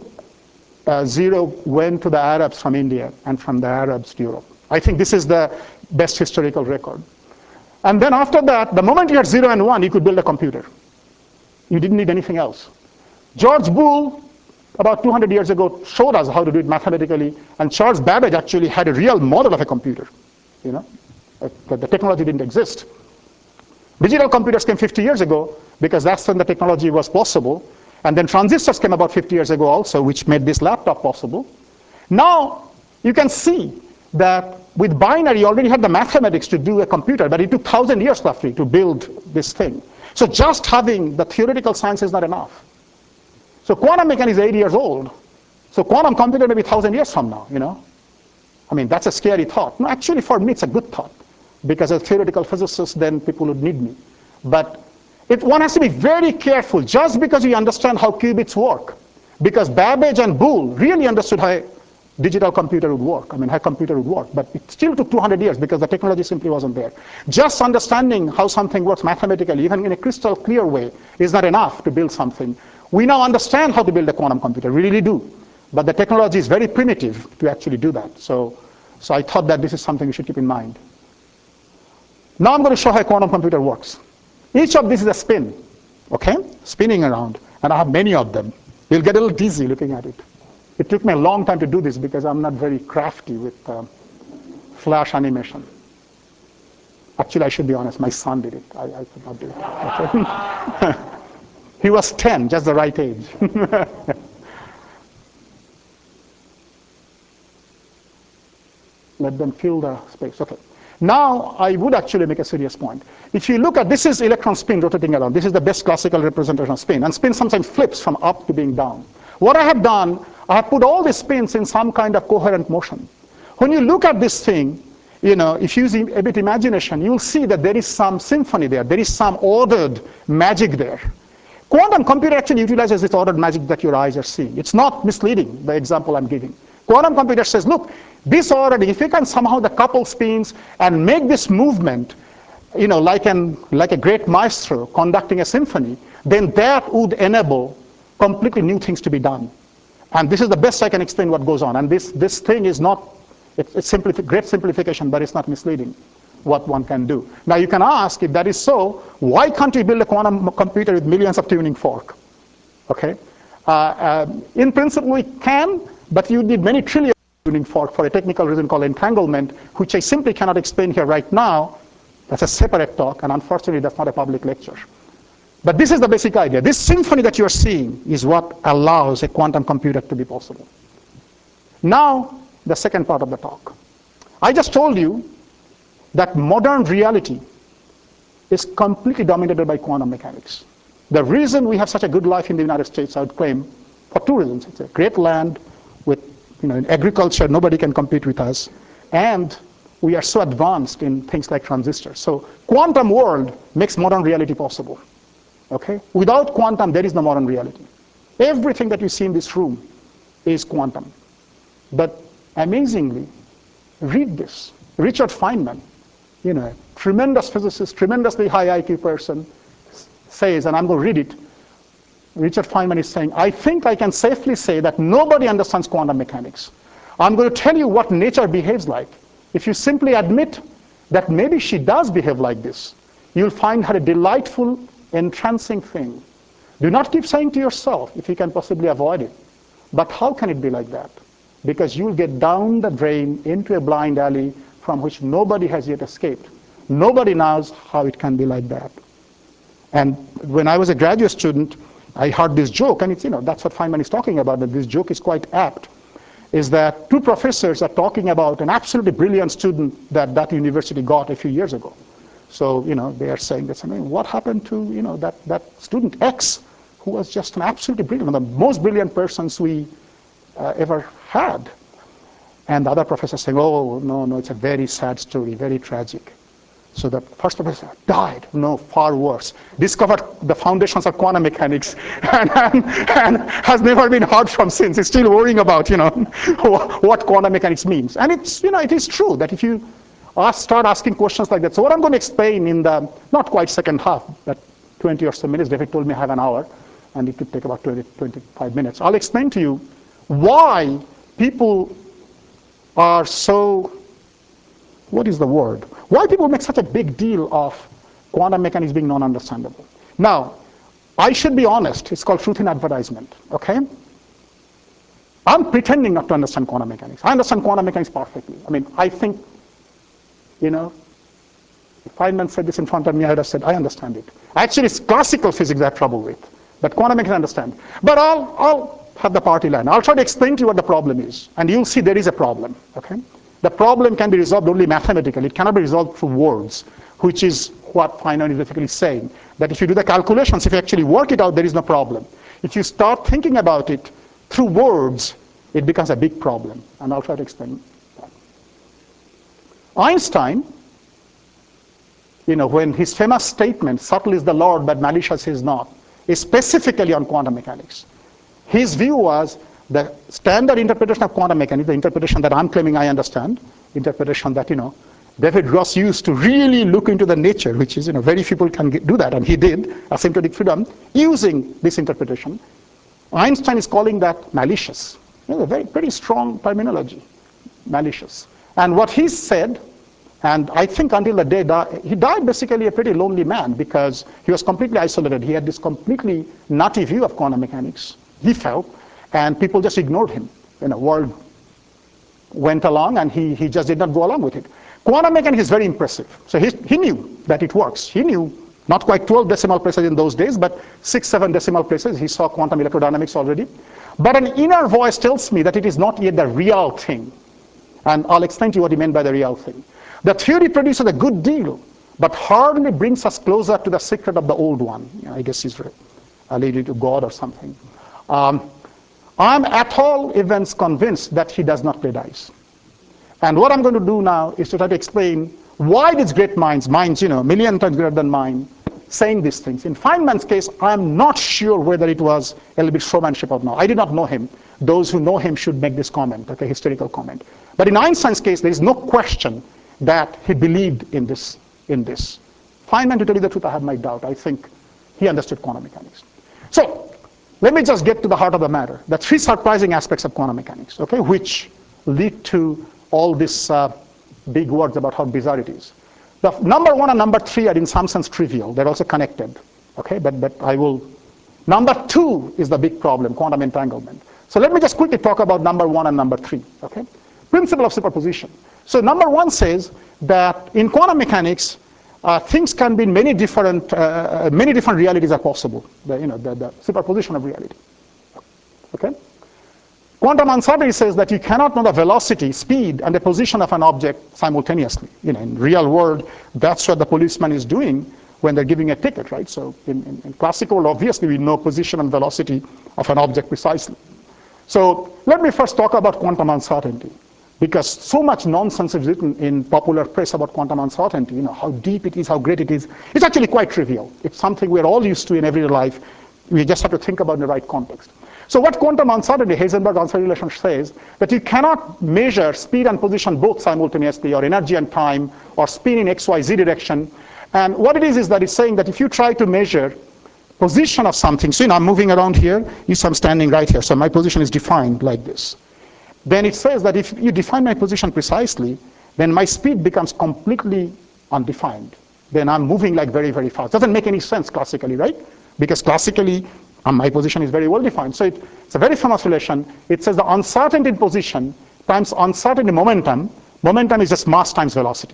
0 went to the Arabs from India and from the Arabs to Europe. I think this is the best historical record. And then after that, the moment you had 0 and 1, you could build a computer. You didn't need anything else. George Boole, about 200 years ago, showed us how to do it mathematically, and Charles Babbage actually had a real model of a computer. But the technology didn't exist. Digital computers came 50 years ago, because that's when the technology was possible. And then transistors came about 50 years ago also, which made this laptop possible. Now, you can see that with binary, you already had the mathematics to do a computer, but it took 1,000 years roughly to build this thing. So just having the theoretical science is not enough. So quantum mechanics is 80 years old. So quantum computer may be 1,000 years from now, I mean, that's a scary thought. No, actually, for me, it's a good thought. Because as a theoretical physicist, then people would need me. But one has to be very careful, just because you understand how qubits work. Because Babbage and Boole really understood how a digital computer would work. I mean, how a computer would work. But it still took 200 years, because the technology simply wasn't there. Just understanding how something works mathematically, even in a crystal clear way, is not enough to build something. We now understand how to build a quantum computer, we really do. But the technology is very primitive to actually do that. So I thought that this is something we should keep in mind. Now I'm going to show how a quantum computer works. Each of these is a spin, okay? Spinning around. And I have many of them. You'll get a little dizzy looking at it. It took me a long time to do this, because I'm not very crafty with flash animation. Actually, I should be honest, my son did it. I could not do it. Okay? He was 10, just the right age. Let them fill the space. Okay. Now, I would actually make a serious point. If you look at, this is electron spin rotating around. This is the best classical representation of spin. And spin sometimes flips from up to being down. What I have done, I have put all these spins in some kind of coherent motion. When you look at this thing, if you use a bit imagination, you'll see that there is some symphony there. There is some ordered magic there. Quantum computer actually utilizes this ordered magic that your eyes are seeing. It's not misleading, the example I'm giving. Quantum computer says, look, this already, if you can somehow the couple spins and make this movement like a great maestro conducting a symphony, then that would enable completely new things to be done. And this is the best I can explain what goes on. And this thing is not, it's great simplification, but it's not misleading what one can do. Now you can ask, if that is so, why can't you build a quantum computer with millions of tuning fork? Okay. In principle, we can, but you need many trillion tuning fork for a technical reason called entanglement, which I simply cannot explain here right now. That's a separate talk, and unfortunately, that's not a public lecture. But this is the basic idea. This symphony that you're seeing is what allows a quantum computer to be possible. Now, the second part of the talk. I just told you that modern reality is completely dominated by quantum mechanics. The reason we have such a good life in the United States, I would claim, for two reasons. It's a great land with, in agriculture, nobody can compete with us, and we are so advanced in things like transistors. So quantum world makes modern reality possible. Okay? Without quantum, there is no modern reality. Everything that you see in this room is quantum. But amazingly, read this. Richard Feynman, tremendous physicist, tremendously high IQ person, says, and I'm going to read it. Richard Feynman is saying, I think I can safely say that nobody understands quantum mechanics. I'm going to tell you what nature behaves like. If you simply admit that maybe she does behave like this, you'll find her a delightful, entrancing thing. Do not keep saying to yourself, if you can possibly avoid it, but how can it be like that? Because you'll get down the drain into a blind alley from which nobody has yet escaped. Nobody knows how it can be like that. And when I was a graduate student, I heard this joke, and it's, that's what Feynman is talking about, that this joke is quite apt, is that two professors are talking about an absolutely brilliant student that university got a few years ago. So, they are saying that, what happened to, that student X, who was just an absolutely brilliant, one of the most brilliant persons we ever had. And the other professor saying, oh, no, it's a very sad story, very tragic. So the first professor died. No, far worse. Discovered the foundations of quantum mechanics and has never been heard from since. He's still worrying about, what quantum mechanics means. And it's, it is true that if you start asking questions like that. So what I'm going to explain in the not quite second half, that 20 or so minutes, David told me I have an hour, and it could take about 25 minutes. I'll explain to you why people are so, what is the word? Why people make such a big deal of quantum mechanics being non-understandable. Now, I should be honest. It's called truth in advertisement, okay? I'm pretending not to understand quantum mechanics. I understand quantum mechanics perfectly. I think, if Feynman said this in front of me, I would have said, I understand it. Actually, it's classical physics I have trouble with, but quantum mechanics I understand. But I'll have the party line. I'll try to explain to you what the problem is, and you'll see there is a problem, okay? The problem can be resolved only mathematically. It cannot be resolved through words, which is what Feynman is basically saying. That if you do the calculations, if you actually work it out, there is no problem. If you start thinking about it through words, it becomes a big problem. And I'll try to explain that. Einstein, when his famous statement, subtle is the Lord, but malicious is not, is specifically on quantum mechanics. His view was the standard interpretation of quantum mechanics, the interpretation that I'm claiming I understand, interpretation that, David Ross used to really look into the nature, which is, very few people can do that, and he did, asymptotic freedom, using this interpretation. Einstein is calling that malicious. A pretty strong terminology, malicious. And what he said, and I think until the day he died basically a pretty lonely man because he was completely isolated. He had this completely nutty view of quantum mechanics, he felt, and people just ignored him. World went along and he just did not go along with it. Quantum mechanics is very impressive. So he knew that it works. He knew not quite 12 decimal places in those days, but 6, 7 decimal places. He saw quantum electrodynamics already. But an inner voice tells me that it is not yet the real thing. And I'll explain to you what he meant by the real thing. The theory produces a good deal, but hardly brings us closer to the secret of the old one. I guess he's alluding to God or something. I'm at all events convinced that he does not play dice. And what I'm going to do now is to try to explain why these great minds, million times greater than mine, saying these things. In Feynman's case, I'm not sure whether it was a little bit showmanship or not. I did not know him. Those who know him should make this comment, like a historical comment. But in Einstein's case, there is no question that he believed in this. Feynman, to tell you the truth, I have my doubt. I think he understood quantum mechanics. So let me just get to the heart of the matter. The three surprising aspects of quantum mechanics, okay, which lead to all these big words about how bizarre it is. The number one and number three are in some sense trivial. They're also connected, okay, but I will. Number two is the big problem, quantum entanglement. So let me just quickly talk about number one and number three, okay? Principle of superposition. So number one says that in quantum mechanics, things can be in many different realities are possible. The superposition of reality. Okay. Quantum uncertainty says that you cannot know the velocity, speed, and the position of an object simultaneously. In real world, that's what the policeman is doing when they're giving a ticket, right? So in classical world, obviously we know position and velocity of an object precisely. So let me first talk about quantum uncertainty, because so much nonsense is written in popular press about quantum uncertainty, how deep it is, how great it is. It's actually quite trivial. It's something we're all used to in everyday life. We just have to think about in the right context. So what quantum uncertainty, Heisenberg uncertainty relation says, that you cannot measure speed and position both simultaneously, or energy and time, or spin in x, y, z direction. And what it is that it's saying that if you try to measure position of something, so I'm moving around here, I'm standing right here, so my position is defined like this. Then it says that if you define my position precisely, then my speed becomes completely undefined. Then I'm moving like very, very fast. Doesn't make any sense classically, right? Because classically, my position is very well defined. So it's a very famous relation. It says the uncertainty in position times uncertainty in momentum. Momentum is just mass times velocity.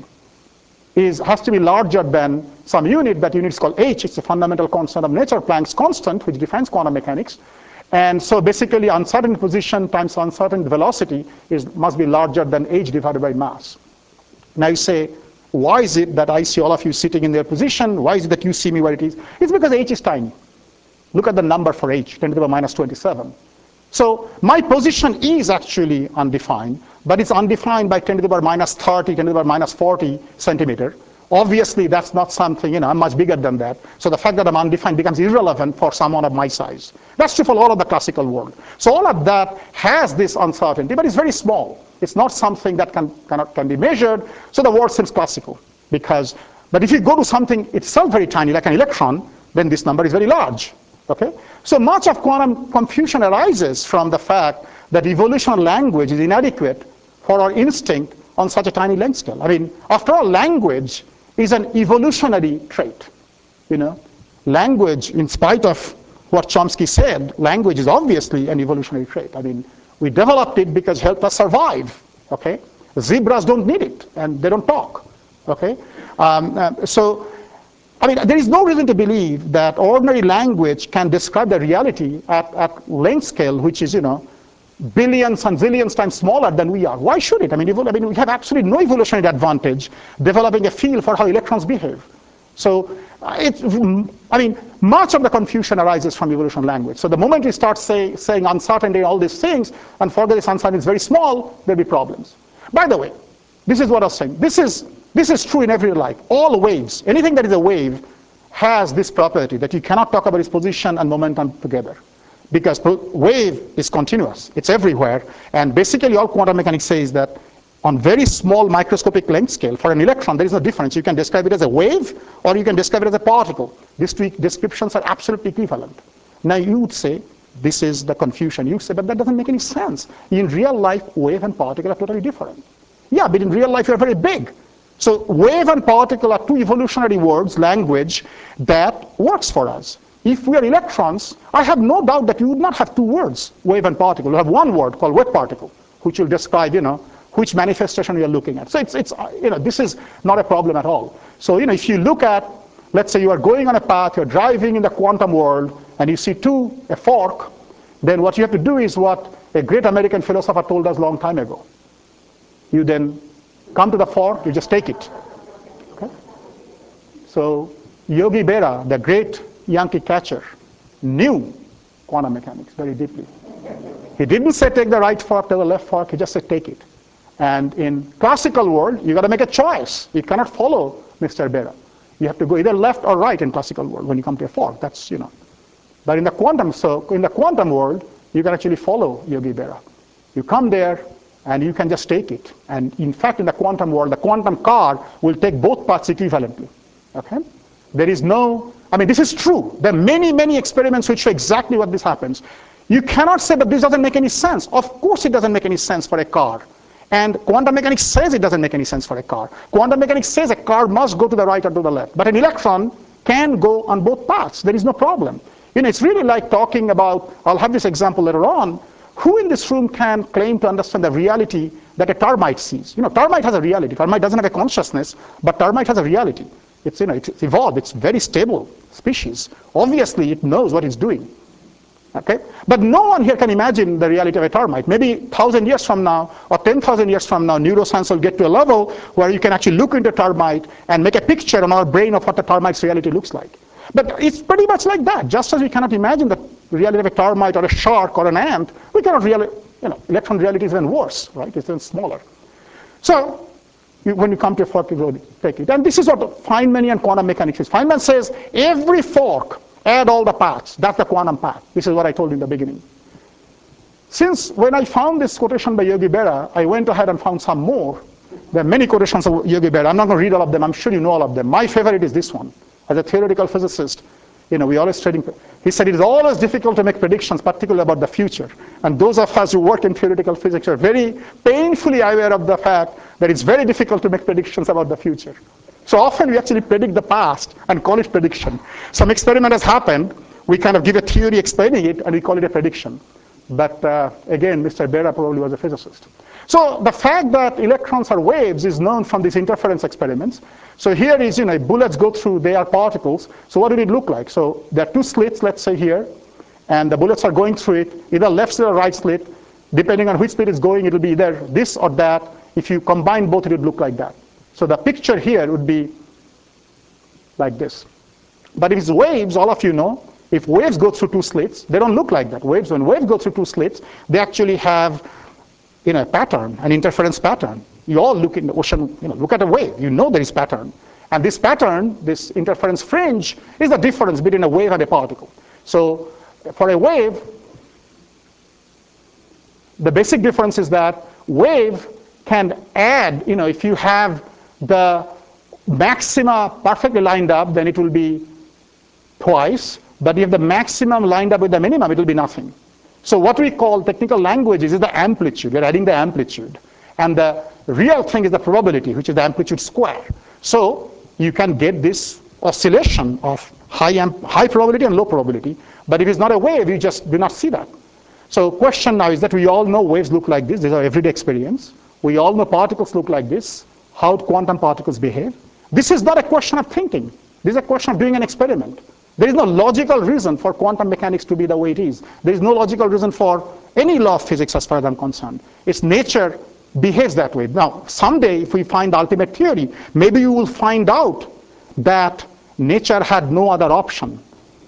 Has to be larger than some unit. That unit is called h. It's a fundamental constant of nature, Planck's constant, which defines quantum mechanics. And so basically, uncertain position times uncertain velocity must be larger than h divided by mass. Now you say, why is it that I see all of you sitting in their position? Why is it that you see me where it is? It's because h is tiny. Look at the number for h, 10 to the power minus 27. So my position is actually undefined, but it's undefined by 10 to the power minus 30, 10 to the power minus 40 centimeter. Obviously, that's not something, I'm much bigger than that. So the fact that I'm undefined becomes irrelevant for someone of my size. That's true for all of the classical world. So all of that has this uncertainty, but it's very small. It's not something that can be measured. So the world seems classical. But if you go to something itself very tiny, like an electron, then this number is very large. Okay? So much of quantum confusion arises from the fact that evolutionary language is inadequate for our instinct on such a tiny length scale. I mean, after all, language is an evolutionary trait. Language, in spite of what Chomsky said, language is obviously an evolutionary trait. I mean, we developed it because it helped us survive. Okay? Zebras don't need it, and they don't talk. Okay? I mean, there is no reason to believe that ordinary language can describe the reality at length scale, which is, billions and zillions times smaller than we are. Why should it? I mean, we have absolutely no evolutionary advantage developing a feel for how electrons behave. So, much of the confusion arises from evolutionary language. So the moment you start saying uncertainty and all these things, and forget this uncertainty is very small, there'll be problems. By the way, this is what I was saying. This is true in everyday life. All waves, anything that is a wave, has this property that you cannot talk about its position and momentum together. Because wave is continuous. It's everywhere. And basically all quantum mechanics says that on very small microscopic length scale, for an electron, there is no difference. You can describe it as a wave, or you can describe it as a particle. These two descriptions are absolutely equivalent. Now you would say, this is the confusion. You say, but that doesn't make any sense. In real life, wave and particle are totally different. Yeah, but in real life, you're very big. So wave and particle are two evolutionary words, language, that works for us. If we are electrons, I have no doubt that you would not have two words, wave and particle. You have one word called wave particle, which will describe, which manifestation you're looking at. So this is not a problem at all. So, if you look at, let's say you are going on a path, you're driving in the quantum world, and you see a fork, then what you have to do is what a great American philosopher told us a long time ago. You then come to the fork, you just take it. Okay? So Yogi Berra, the great Yankee catcher, knew quantum mechanics very deeply. He didn't say take the right fork, take the left fork, he just said take it. And in classical world, you got to make a choice. You cannot follow Mr. Berra. You have to go either left or right in classical world when you come to a fork. That's, But in the quantum world, you can actually follow Yogi Berra. You come there, and you can just take it. And in fact, in the quantum world, the quantum car will take both paths equivalently. Okay? There is no, I mean, this is true. There are many, many experiments which show exactly what this happens. You cannot say that this doesn't make any sense. Of course it doesn't make any sense for a car. And quantum mechanics says it doesn't make any sense for a car. Quantum mechanics says a car must go to the right or to the left. But an electron can go on both paths. There is no problem. You know, it's really like talking about, I'll have this example later on, who in this room can claim to understand the reality that a termite sees? You know, termite has a reality. Termite doesn't have a consciousness, but termite has a reality. It's, you know, it's evolved. It's very stable species. Obviously, it knows what it's doing. Okay? But no one here can imagine the reality of a termite. Maybe 1,000 years from now or 10,000 years from now, neuroscience will get to a level where you can actually look into a termite and make a picture on our brain of what the termite's reality looks like. But it's pretty much like that. Just as we cannot imagine the reality of a termite or a shark or an ant, we cannot really, you know, electron reality is even worse, right? It's even smaller. So when you come to a fork, you go take it. And this is what Feynmanian quantum mechanics is. Feynman says every fork, add all the paths. That's the quantum path. This is what I told you in the beginning. Since when I found this quotation by Yogi Berra, I went ahead and found some more. There are many quotations of Yogi Berra. I'm not going to read all of them. I'm sure you know all of them. My favorite is this one. As a theoretical physicist, you know, we always trading. He said it is always difficult to make predictions, particularly about the future. And those of us who work in theoretical physics are very painfully aware of the fact that it's very difficult to make predictions about the future. So often we actually predict the past and call it prediction. Some experiment has happened, we kind of give a theory explaining it, and we call it a prediction. But again, Mr. Berra probably was a physicist. So the fact that electrons are waves is known from these interference experiments. So here is, you know, bullets go through, they are particles. So what did it look like? So there are two slits, let's say here, and the bullets are going through it, either left slit or right slit. Depending on which slit it's going, it will be either this or that. If you combine both, it would look like that. So the picture here would be like this. But if it's waves, all of you know, if waves go through two slits, they don't look like that. Waves, when waves go through two slits, they actually have, you know, a pattern, an interference pattern. You all look in the ocean, you know, look at a wave, you know there is pattern. And this pattern, this interference fringe, is the difference between a wave and a particle. So for a wave, the basic difference is that wave can add, you know, if you have the maxima perfectly lined up, then it will be twice. But if the maximum lined up with the minimum, it will be nothing. So what we call technical language is the amplitude. We're adding the amplitude. And the real thing is the probability, which is the amplitude square. So you can get this oscillation of high probability and low probability. But if it's not a wave, you just do not see that. So question now is that we all know waves look like this. These are everyday experience. We all know particles look like this. How quantum particles behave. This is not a question of thinking. This is a question of doing an experiment. There is no logical reason for quantum mechanics to be the way it is. There is no logical reason for any law of physics as far as I'm concerned. Its nature behaves that way. Now, someday if we find the ultimate theory, maybe you will find out that nature had no other option.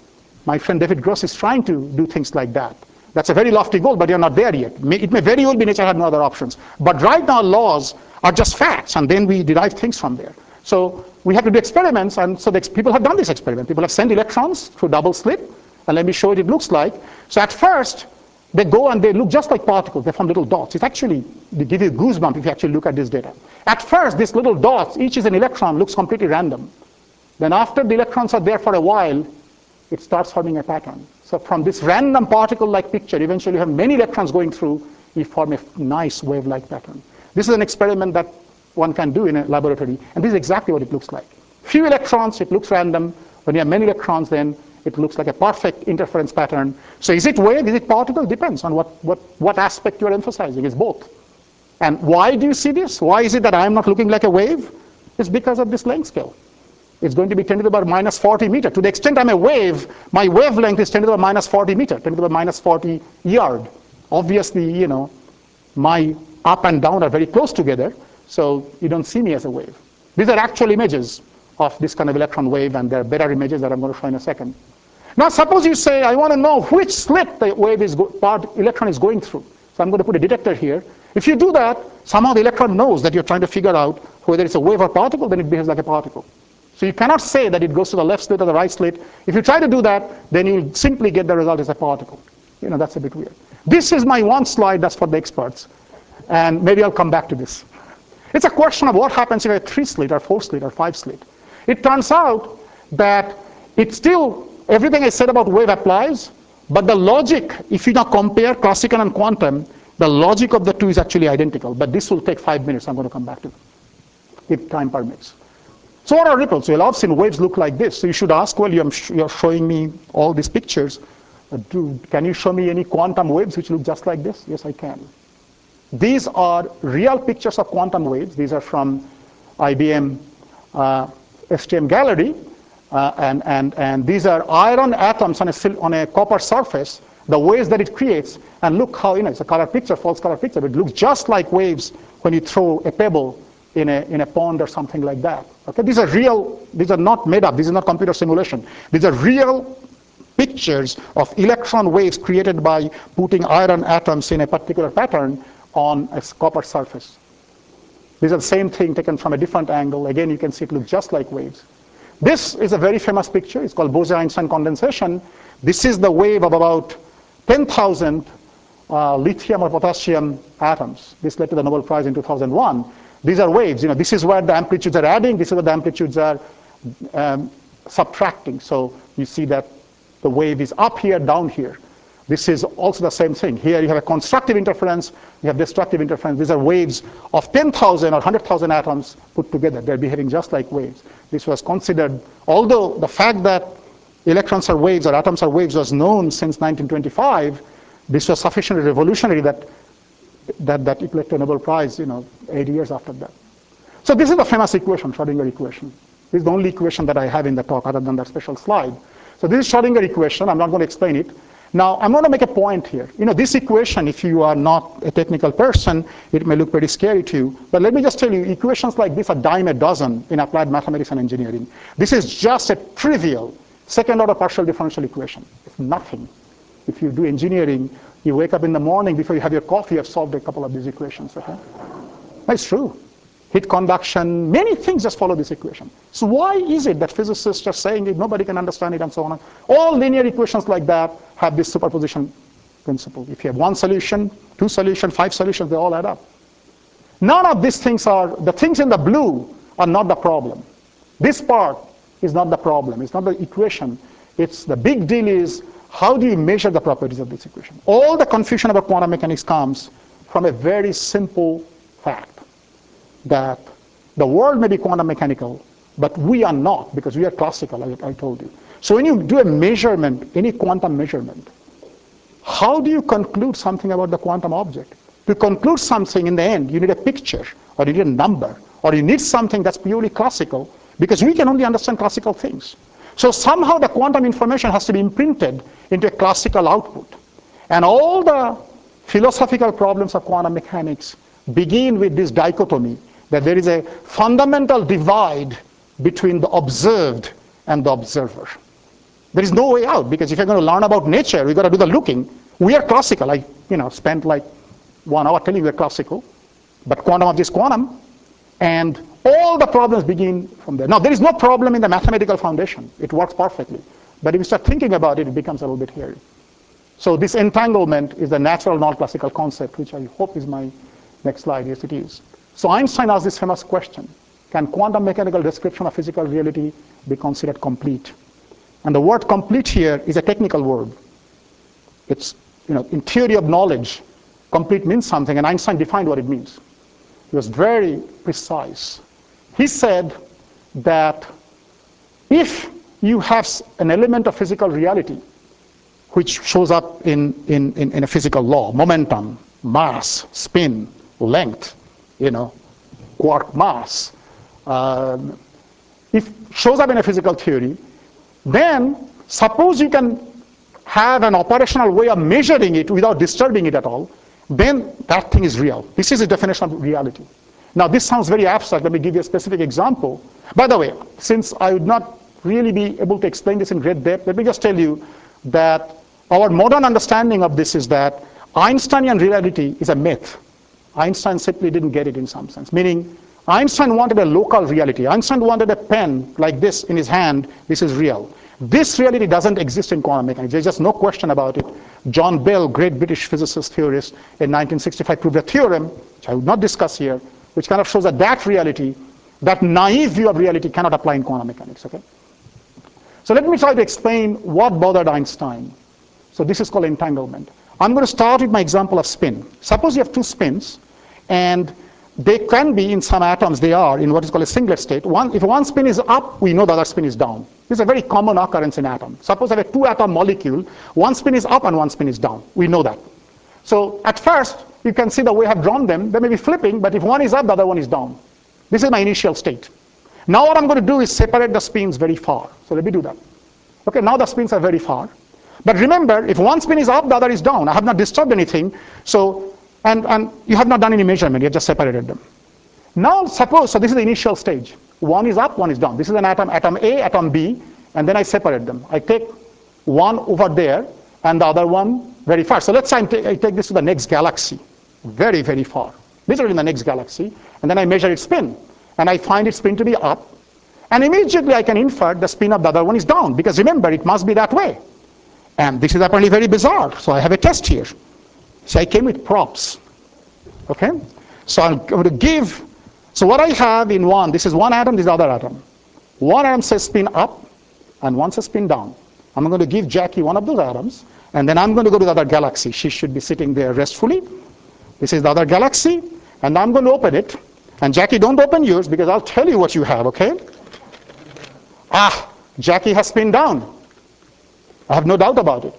My friend David Gross is trying to do things like that. That's a very lofty goal, but you're not there yet. It may very well be nature had no other options. But right now laws are just facts, and then we derive things from there. So we have to do experiments, and so people have done this experiment. People have sent electrons through double slit, and let me show what it looks like. So at first, they go and they look just like particles. They form little dots. It's actually, they give you goosebumps if you actually look at this data. At first, these little dots, each is an electron, looks completely random. Then after the electrons are there for a while, it starts forming a pattern. So from this random particle-like picture, eventually you have many electrons going through, you form a nice wave-like pattern. This is an experiment that one can do in a laboratory, and this is exactly what it looks like. Few electrons, it looks random. When you have many electrons, then it looks like a perfect interference pattern. So is it wave, is it particle? Depends on what aspect you are emphasizing. It's both. And why do you see this? Why is it that I'm not looking like a wave? It's because of this length scale. It's going to be 10 to the power minus 40 meter. To the extent I'm a wave, my wavelength is 10 to the power minus 40 meter, 10 to the power minus 40 yard. Obviously, you know, my up and down are very close together, so you don't see me as a wave. These are actual images of this kind of electron wave, and there are better images that I'm going to show in a second. Now suppose you say, I want to know which slit the wave electron is going through. So I'm going to put a detector here. If you do that, somehow the electron knows that you're trying to figure out whether it's a wave or particle, then it behaves like a particle. So you cannot say that it goes to the left slit or the right slit. If you try to do that, then you'll simply get the result as a particle. You know, that's a bit weird. This is my one slide that's for the experts. And maybe I'll come back to this. It's a question of what happens if a 3 slit or 4 slit or 5 slit. It turns out that it's still, everything I said about wave applies, but the logic, if you now compare classical and quantum, the logic of the two is actually identical. But this will take 5 minutes. I'm going to come back to it, if time permits. So what are ripples? Well, I've seen waves look like this. So you should ask, well, you're showing me all these pictures. Can you show me any quantum waves which look just like this? Yes, I can. These are real pictures of quantum waves. These are from IBM STM Gallery. And these are iron atoms on a copper surface, the waves that it creates. And look how, it's a color picture, false color picture, but it looks just like waves when you throw a pebble in a pond or something like that. Okay, these are real, these are not made up, this is not computer simulation. These are real pictures of electron waves created by putting iron atoms in a particular pattern on a copper surface. These are the same thing taken from a different angle. Again, you can see it looks just like waves. This is a very famous picture. It's called Bose-Einstein condensation. This is the wave of about 10,000 lithium or potassium atoms. This led to the Nobel Prize in 2001. These are waves. This is where the amplitudes are adding. This is where the amplitudes are subtracting. So you see that the wave is up here, down here. This is also the same thing. Here you have a constructive interference. You have destructive interference. These are waves of 10,000 or 100,000 atoms put together. They're behaving just like waves. This was considered, although the fact that electrons are waves or atoms are waves was known since 1925, this was sufficiently revolutionary that it led to a Nobel Prize, 8 years after that. So this is the famous equation, Schrodinger equation. This is the only equation that I have in the talk other than that special slide. So this is Schrodinger equation. I'm not going to explain it. Now, I'm going to make a point here. This equation, if you are not a technical person, it may look pretty scary to you. But let me just tell you, equations like this are dime a dozen in applied mathematics and engineering. This is just a trivial second-order partial differential equation. It's nothing. If you do engineering, you wake up in the morning, before you have your coffee, you have solved a couple of these equations. Okay? That's true. Heat conduction, many things just follow this equation. So why is it that physicists are saying it, nobody can understand it, and so on? All linear equations like that have this superposition principle. If you have one solution, two solutions, 5 solutions, they all add up. None of these things are, the things in the blue are not the problem. This part is not the problem. It's not the equation. It's the big deal is, how do you measure the properties of this equation? All the confusion about quantum mechanics comes from a very simple fact, that the world may be quantum mechanical, but we are not, because we are classical, I told you. So when you do a measurement, any quantum measurement, how do you conclude something about the quantum object? To conclude something in the end, you need a picture, or you need a number, or you need something that's purely classical, because we can only understand classical things. So somehow the quantum information has to be imprinted into a classical output. And all the philosophical problems of quantum mechanics begin with this dichotomy, that there is a fundamental divide between the observed and the observer. There is no way out, because if you're going to learn about nature, we've got to do the looking. We are classical. I spent like 1 hour telling you we're classical, but quantum objects quantum, and all the problems begin from there. Now, there is no problem in the mathematical foundation. It works perfectly. But if you start thinking about it, it becomes a little bit hairy. So this entanglement is the natural non-classical concept, which I hope is my next slide. Yes, it is. So Einstein asked this famous question: can quantum mechanical description of physical reality be considered complete? And the word complete here is a technical word. It's, in theory of knowledge, complete means something, and Einstein defined what it means. He was very precise. He said that if you have an element of physical reality which shows up in a physical law, momentum, mass, spin, length, quark mass, if shows up in a physical theory, then suppose you can have an operational way of measuring it without disturbing it at all, then that thing is real. This is a definition of reality. Now, this sounds very abstract. Let me give you a specific example. By the way, since I would not really be able to explain this in great depth, let me just tell you that our modern understanding of this is that Einsteinian reality is a myth. Einstein simply didn't get it in some sense, meaning Einstein wanted a local reality. Einstein wanted a pen like this in his hand. This is real. This reality doesn't exist in quantum mechanics. There's just no question about it. John Bell, great British physicist theorist, in 1965 proved a theorem, which I would not discuss here, which kind of shows that reality, that naive view of reality, cannot apply in quantum mechanics. Okay? So let me try to explain what bothered Einstein. So this is called entanglement. I'm going to start with my example of spin. Suppose you have two spins, and they can be, in some atoms, they are in what is called a singlet state. If one spin is up, we know the other spin is down. This is a very common occurrence in atoms. Suppose I have a two-atom molecule, one spin is up and one spin is down. We know that. So at first, you can see the way I have drawn them. They may be flipping, but if one is up, the other one is down. This is my initial state. Now what I'm going to do is separate the spins very far. So let me do that. Okay, now the spins are very far. But remember, if one spin is up, the other is down. I have not disturbed anything. So, and you have not done any measurement. You have just separated them. Now suppose, so this is the initial stage. One is up, one is down. This is an atom, atom A, atom B, and then I separate them. I take one over there and the other one very far. So let's say I take this to the next galaxy, very, very far. Literally in the next galaxy. And then I measure its spin. And I find its spin to be up. And immediately I can infer the spin of the other one is down. Because remember, it must be that way. And this is apparently very bizarre. So I have a test here. So I came with props. Okay? So I'm going to give, so what I have in one, this is one atom, this is the other atom. One atom says spin up, and one says spin down. I'm going to give Jackie one of those atoms, and then I'm going to go to the other galaxy. She should be sitting there restfully. This is the other galaxy, and I'm going to open it. And Jackie, don't open yours, because I'll tell you what you have, okay? Ah, Jackie has spin down. I have no doubt about it.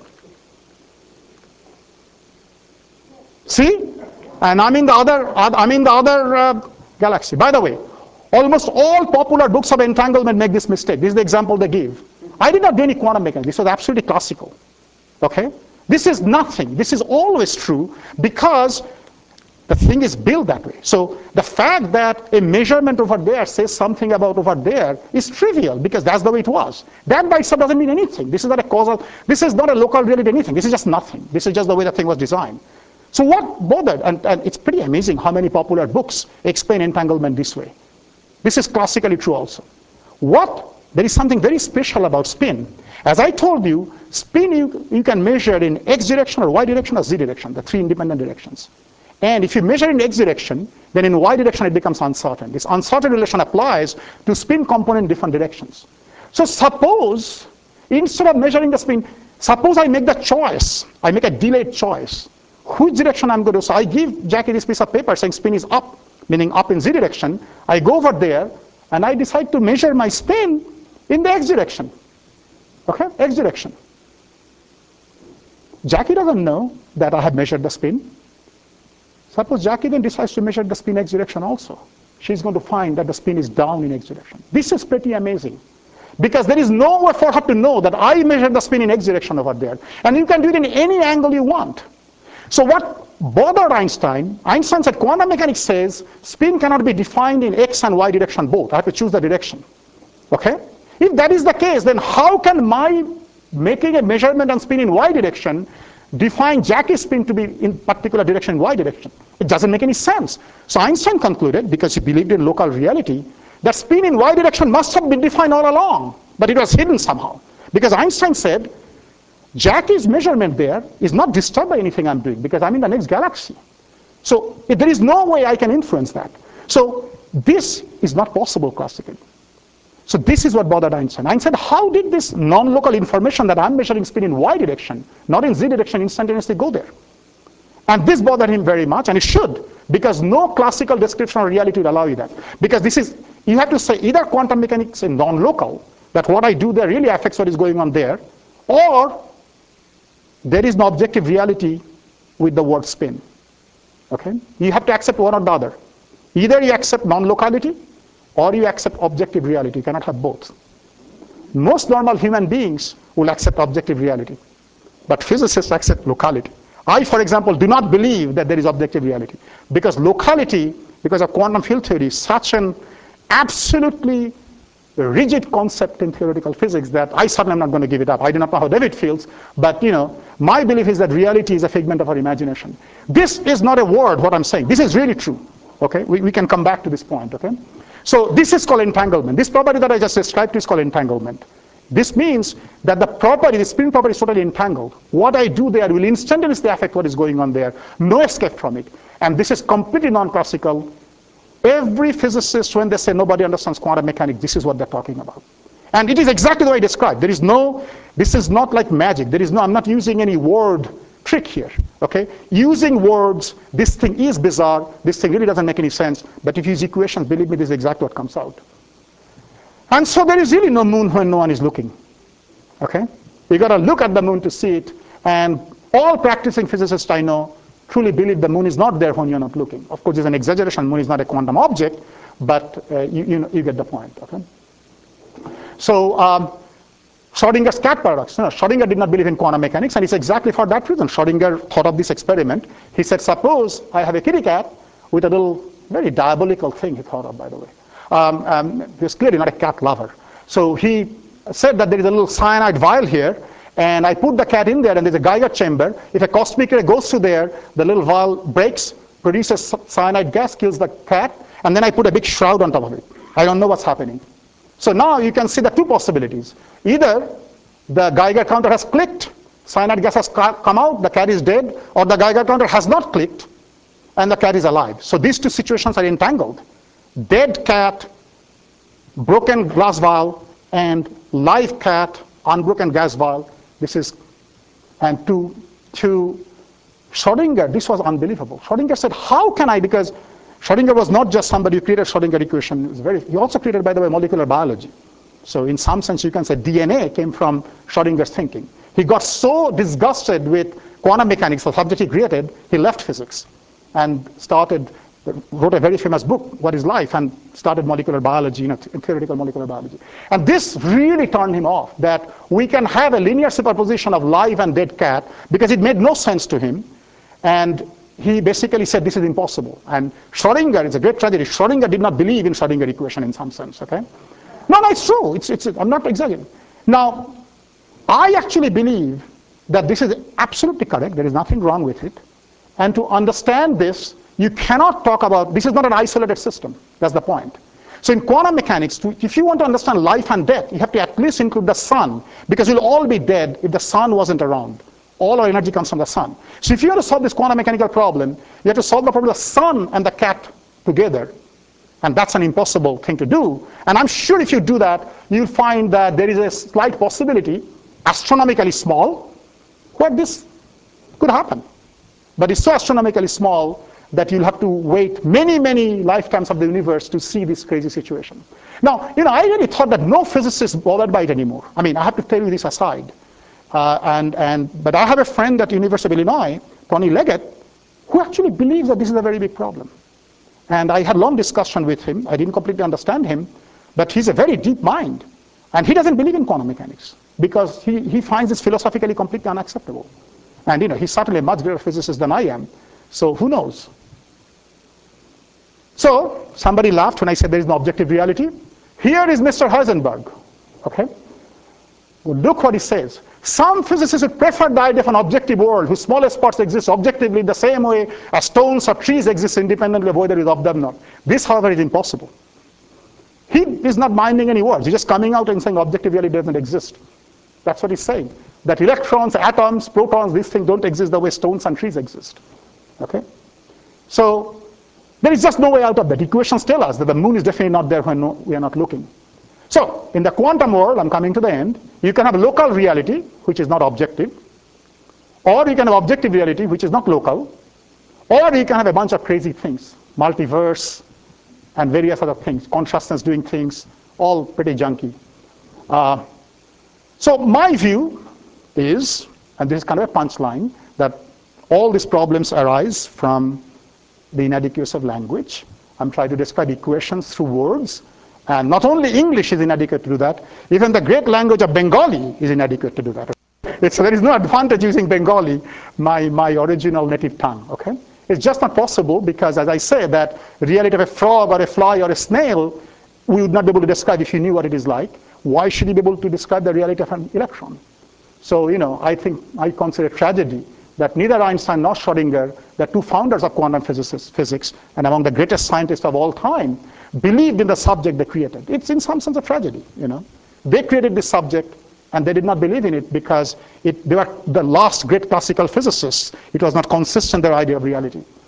See? And I'm in the other galaxy. By the way, almost all popular books of entanglement make this mistake. This is the example they give. I did not do any quantum mechanics. This was absolutely classical. Okay? This is nothing. This is always true because the thing is built that way. So the fact that a measurement over there says something about over there is trivial because that's the way it was. That by itself doesn't mean anything. This is not a causal, this is not a local reality anything. This is just nothing. This is just the way the thing was designed. So what bothered, and it's pretty amazing how many popular books explain entanglement this way. This is classically true also. There is something very special about spin. As I told you, spin you can measure in x direction or y direction or z direction, the three independent directions. And if you measure in x direction, then in y direction it becomes uncertain. This uncertain relation applies to spin component in different directions. So suppose, instead of measuring the spin, suppose I make the choice, I make a delayed choice. Which direction I'm going to, so I give Jackie this piece of paper saying spin is up, meaning up in z direction. I go over there and I decide to measure my spin in the x direction. Okay, x direction. Jackie doesn't know that I have measured the spin. Suppose Jackie then decides to measure the spin x direction also. She's going to find that the spin is down in x direction. This is pretty amazing. Because there is no way for her to know that I measured the spin in x direction over there. And you can do it in any angle you want. So what bothered Einstein? Einstein said quantum mechanics says spin cannot be defined in x and y direction both. I have to choose the direction. Okay? If that is the case, then how can my making a measurement on spin in y direction define Jackie's spin to be in particular direction in y direction? It doesn't make any sense. So Einstein concluded, because he believed in local reality, that spin in y direction must have been defined all along, but it was hidden somehow. Because Einstein said, Jackie's measurement there is not disturbed by anything I'm doing, because I'm in the next galaxy. So there is no way I can influence that. So this is not possible classically. So this is what bothered Einstein. Einstein said, how did this non-local information that I'm measuring spin in y direction, not in z direction, instantaneously go there? And this bothered him very much, and it should, because no classical description of reality will allow you that. Because this is, you have to say either quantum mechanics is non-local, that what I do there really affects what is going on there, or there is no objective reality with the word spin. Okay? You have to accept one or the other. Either you accept non-locality, or you accept objective reality. You cannot have both. Most normal human beings will accept objective reality, but physicists accept locality. I, for example, do not believe that there is objective reality, because locality, because of quantum field theory, is such an absolutely rigid concept in theoretical physics that I certainly am not going to give it up. I do not know how David feels, but my belief is that reality is a figment of our imagination. This is not a word, what I'm saying. This is really true. Okay? We can come back to this point. Okay? So this is called entanglement. This property that I just described is called entanglement. This means that the property, the spin property is totally entangled. What I do there will instantaneously affect what is going on there. No escape from it. And this is completely non-classical. Every physicist, when they say nobody understands quantum mechanics, this is what they're talking about. And it is exactly the way I described. There is no, this is not like magic. There is no, I'm not using any word trick here, okay? Using words, this thing is bizarre, this thing really doesn't make any sense, but if you use equations, believe me, this is exactly what comes out. And so there is really no moon when no one is looking, okay? You got to look at the moon to see it, and all practicing physicists I know truly believe the moon is not there when you're not looking. Of course, there's an exaggeration, moon is not a quantum object, but you get the point, okay? So Schrödinger's cat paradox. Schrödinger did not believe in quantum mechanics, and it's exactly for that reason. Schrödinger thought of this experiment. He said, suppose I have a kitty cat with a little, very diabolical thing he thought of, by the way. He's clearly not a cat lover. So he said that there is a little cyanide vial here, and I put the cat in there, and there's a Geiger chamber. If a cosmic ray goes through there, the little vial breaks, produces cyanide gas, kills the cat, and then I put a big shroud on top of it. I don't know what's happening. So now you can see the two possibilities. Either the Geiger counter has clicked, cyanide gas has come out, the cat is dead, or the Geiger counter has not clicked, and the cat is alive. So these two situations are entangled. Dead cat, broken glass vial, and live cat, unbroken gas vial. This is, and to Schrödinger, this was unbelievable. Schrödinger said, how can I, because Schrödinger was not just somebody who created Schrödinger equation. He also created, by the way, molecular biology. So in some sense, you can say DNA came from Schrödinger's thinking. He got so disgusted with quantum mechanics, the subject he created, he left physics and wrote a very famous book, What is Life, and started molecular biology, theoretical molecular biology. And this really turned him off, that we can have a linear superposition of live and dead cat, because it made no sense to him. And he basically said this is impossible. And Schrödinger, it's a great tragedy, Schrödinger did not believe in Schrödinger equation in some sense, okay? No, it's true, I'm not exaggerating. Now, I actually believe that this is absolutely correct, there is nothing wrong with it. And to understand this, you cannot talk about, this is not an isolated system, that's the point. So in quantum mechanics, if you want to understand life and death, you have to at least include the sun, because we'll all be dead if the sun wasn't around. All our energy comes from the sun. So if you want to solve this quantum mechanical problem, you have to solve the problem of the sun and the cat together. And that's an impossible thing to do. And I'm sure if you do that, you'll find that there is a slight possibility, astronomically small, where this could happen. But it's so astronomically small that you'll have to wait many, many lifetimes of the universe to see this crazy situation. Now, I really thought that no physicist is bothered by it anymore. I mean, I have to tell you this aside. But I have a friend at University of Illinois, Tony Leggett, who actually believes that this is a very big problem. And I had a long discussion with him. I didn't completely understand him, but he's a very deep mind. And he doesn't believe in quantum mechanics because he finds this philosophically completely unacceptable. And he's certainly a much greater physicist than I am. So who knows? So somebody laughed when I said there is no objective reality. Here is Mr. Heisenberg. Okay? Well, look what he says. Some physicists would prefer the idea of an objective world whose smallest parts exist objectively the same way as stones or trees exist independently of whether it is observed or not. This, however, is impossible. He is not minding any words. He's just coming out and saying objective reality doesn't exist. That's what he's saying. That electrons, atoms, protons, these things don't exist the way stones and trees exist. Okay? So there is just no way out of that. Equations tell us that the moon is definitely not there when we are not looking. So in the quantum world, I'm coming to the end, you can have local reality, which is not objective, or you can have objective reality, which is not local, or you can have a bunch of crazy things, multiverse and various other things, consciousness doing things, all pretty junky. So my view is, and this is kind of a punchline, that all these problems arise from the inadequacy of language. I'm trying to describe equations through words. And not only English is inadequate to do that, even the great language of Bengali is inadequate to do that. There is no advantage using Bengali, my original native tongue. Okay? It's just not possible because, as I say, that reality of a frog or a fly or a snail, we would not be able to describe if you knew what it is like. Why should you be able to describe the reality of an electron? So, I think I consider it a tragedy that neither Einstein nor Schrödinger, the two founders of quantum physics and among the greatest scientists of all time, believed in the subject they created. It's in some sense a tragedy, They created this subject and they did not believe in it because they were the last great classical physicists. It was not consistent, their idea of reality.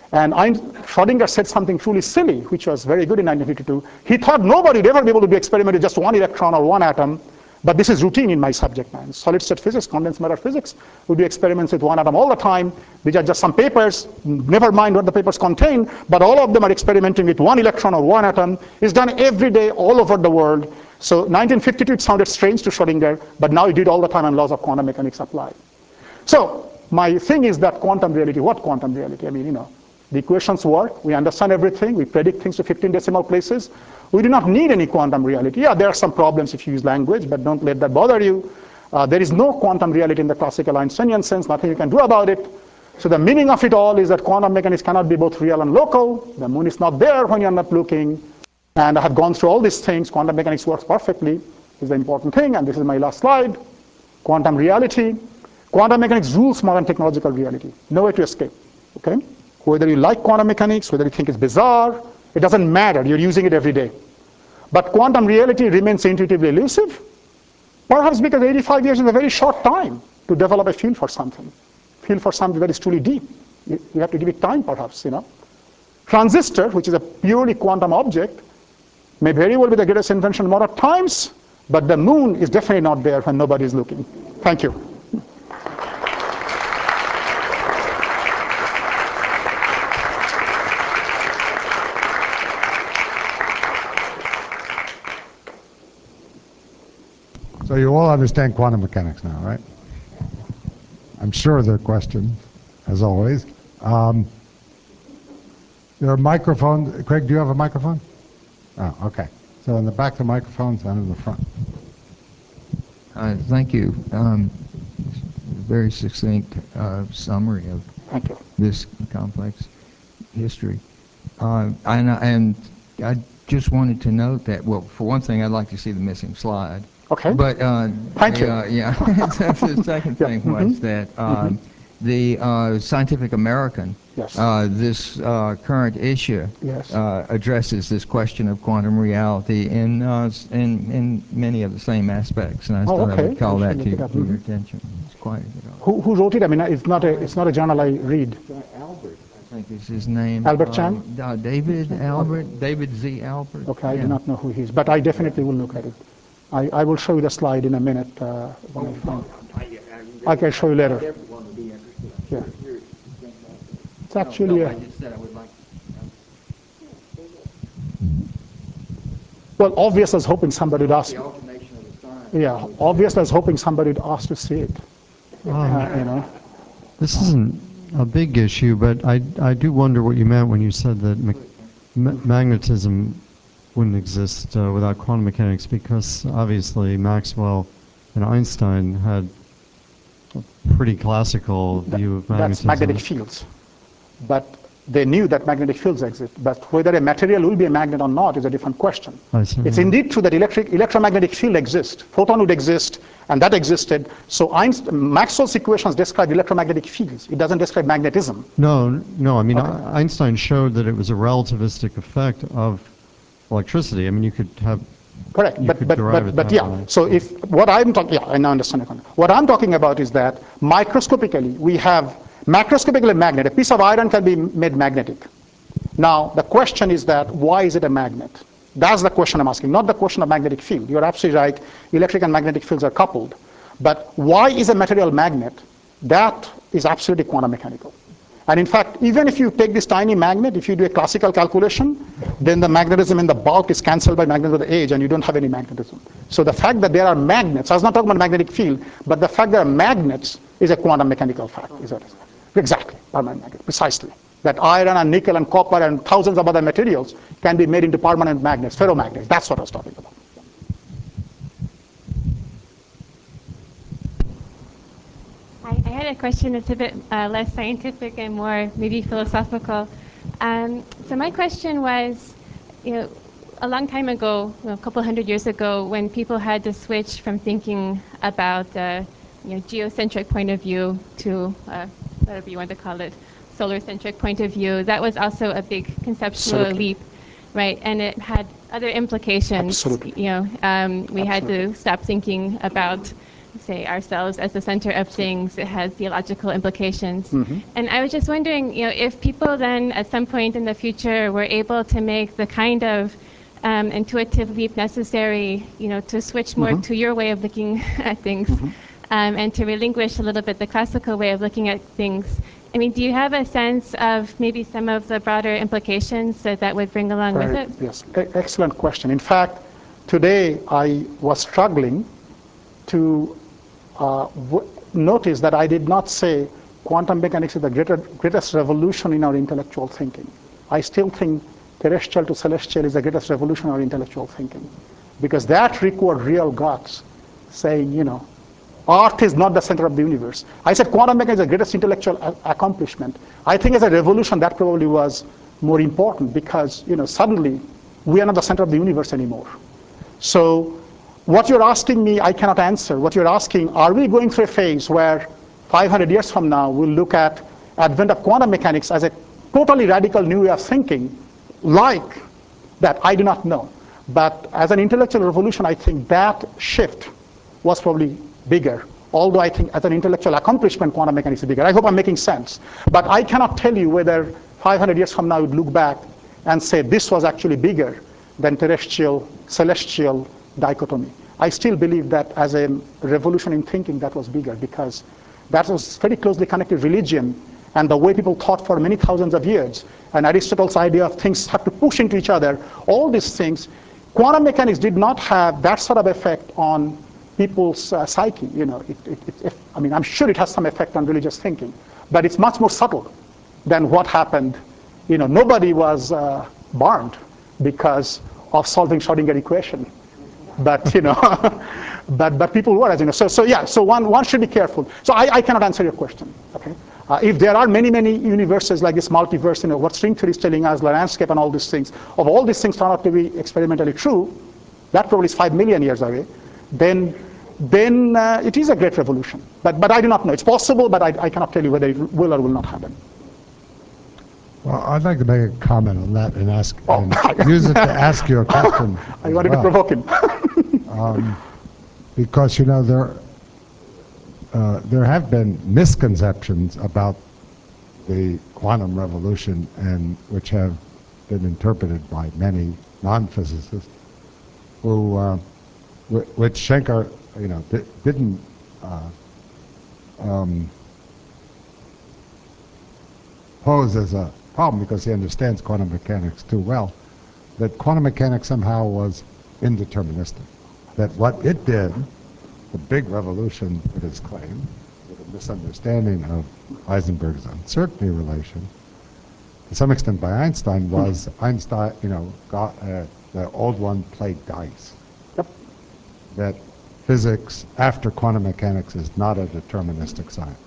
And Schrodinger said something truly silly, which was very good in 1952. He thought nobody would ever be able to do experiment with just one electron or one atom, but this is routine in my subject matter. Solid state physics, condensed matter physics, we do experiments with one atom all the time. These are just some papers, never mind what the papers contain, but all of them are experimenting with one electron or one atom. It's done every day all over the world. So 1952, it sounded strange to Schrodinger, but now he did all the time and laws of quantum mechanics apply. So my thing is that quantum reality, what quantum reality? I mean, you know, the equations work, we understand everything, we predict things to 15 decimal places. We do not need any quantum reality. Yeah, there are some problems if you use language, but don't let that bother you. There is no quantum reality in the classical Einsteinian sense, nothing you can do about it. So the meaning of it all is that quantum mechanics cannot be both real and local. The moon is not there when you're not looking. And I have gone through all these things. Quantum mechanics works perfectly, is the important thing, and this is my last slide. Quantum reality. Quantum mechanics rules modern technological reality. No way to escape, okay? Whether you like quantum mechanics, whether you think it's bizarre, it doesn't matter. You're using it every day. But quantum reality remains intuitively elusive, perhaps because 85 years is a very short time to develop a feel for something that is truly deep. You have to give it time, perhaps, you know. Transistor, which is a purely quantum object, may very well be the greatest invention of modern times, but the moon is definitely not there when nobody is looking. Thank you. So you all understand quantum mechanics now, right? I'm sure there are questions, as always. There are microphones. Craig, do you have a microphone? Oh, okay. So in the back, the microphones, and in the front. Thank you. Very succinct summary of this complex history. And I just wanted to note that, well, for one thing, I'd like to see the missing slide. Okay. But thank you. Yeah, the second thing was that the Scientific American, this current issue, addresses this question of quantum reality in many of the same aspects, and I thought I would call that to your attention. It's quite. Who wrote it? I mean, it's not a journal I read. Albert, I think is his name. Albert Chan? David Albert, David Z. Albert. Okay, I do not know who he is, but I definitely will look at it. I will show you the slide in a minute when I find it. I can show you later. Yeah. It's actually well, obviously I was hoping somebody would ask. Yeah, obviously I was hoping somebody would ask to see it. You know. This isn't a big issue, but I do wonder what you meant when you said that magnetism wouldn't exist without quantum mechanics, because obviously Maxwell and Einstein had a pretty classical view of magnetism. That's magnetic fields. But they knew that magnetic fields exist. But whether a material will be a magnet or not is a different question. I see. It's indeed true that electromagnetic field exists. Photon would exist, and that existed. So Maxwell's equations describe electromagnetic fields. It doesn't describe magnetism. No. I mean, Einstein showed that it was a relativistic effect of electricity. I mean, you could have. Correct, but yeah. So if what I'm talking, I now understand. What I'm talking about is that microscopically we have macroscopically a magnet. A piece of iron can be made magnetic. Now the question is that why is it a magnet? That's the question I'm asking, not the question of magnetic field. You're absolutely right. Electric and magnetic fields are coupled, but why is a material magnet? That is absolutely quantum mechanical. And in fact, even if you take this tiny magnet, if you do a classical calculation, then the magnetism in the bulk is cancelled by magnetism of the edge, and you don't have any magnetism. So the fact that there are magnets, I was not talking about magnetic field, but the fact there are magnets is a quantum mechanical fact. Is that exactly permanent magnet? Precisely. That iron and nickel and copper and thousands of other materials can be made into permanent magnets, ferromagnets. That's what I was talking about. I had a question that's a bit less scientific and more maybe philosophical. So my question was, a long time ago, a couple hundred years ago, when people had to switch from thinking about geocentric point of view to whatever you want to call it, solar-centric point of view, that was also a big conceptual leap, right? And it had other implications. Absolutely. We had to stop thinking about say, ourselves as the center of things. It has theological implications. And I was just wondering, if people then at some point in the future were able to make the kind of intuitive leap necessary, to switch more to your way of looking at things, and to relinquish a little bit the classical way of looking at things. I mean, do you have a sense of maybe some of the broader implications that would bring along with it? Yes, excellent question. In fact, today I was struggling to notice that I did not say quantum mechanics is the greatest revolution in our intellectual thinking. I still think terrestrial to celestial is the greatest revolution in our intellectual thinking, because that required real guts, saying, Earth is not the center of the universe. I said quantum mechanics is the greatest intellectual accomplishment. I think as a revolution that probably was more important, because suddenly we are not the center of the universe anymore. So what you're asking me, I cannot answer. What you're asking, are we going through a phase where 500 years from now we'll look at advent of quantum mechanics as a totally radical new way of thinking, like that? I do not know. But as an intellectual revolution, I think that shift was probably bigger, although I think as an intellectual accomplishment, quantum mechanics is bigger. I hope I'm making sense. But I cannot tell you whether 500 years from now we'd look back and say this was actually bigger than terrestrial, celestial dichotomy. I still believe that as a revolution in thinking, that was bigger, because that was very closely connected to religion and the way people thought for many thousands of years. And Aristotle's idea of things have to push into each other, all these things. Quantum mechanics did not have that sort of effect on people's psyche. I mean, I'm sure it has some effect on religious thinking, but it's much more subtle than what happened. Nobody was burned because of solving Schrodinger equation, but but people were, as you know. So one should be careful. So I cannot answer your question. Okay, if there are many universes like this multiverse, what string theory is telling us, landscape and all these things, if all these things turn out to be experimentally true, that probably is 5 million years away. Then it is a great revolution. But I do not know. It's possible, but I cannot tell you whether it will or will not happen. Well, I'd like to make a comment on that and use it to ask you a question. I wanted to provoke him. Because there have been misconceptions about the quantum revolution, and which have been interpreted by many non-physicists, who which Shenker didn't pose as a problem, because he understands quantum mechanics too well, that quantum mechanics somehow was indeterministic. That what it did, the big revolution, it is claimed, with a misunderstanding of Heisenberg's uncertainty relation, to some extent by Einstein, was Einstein, the old one played dice. Yep. That physics after quantum mechanics is not a deterministic science.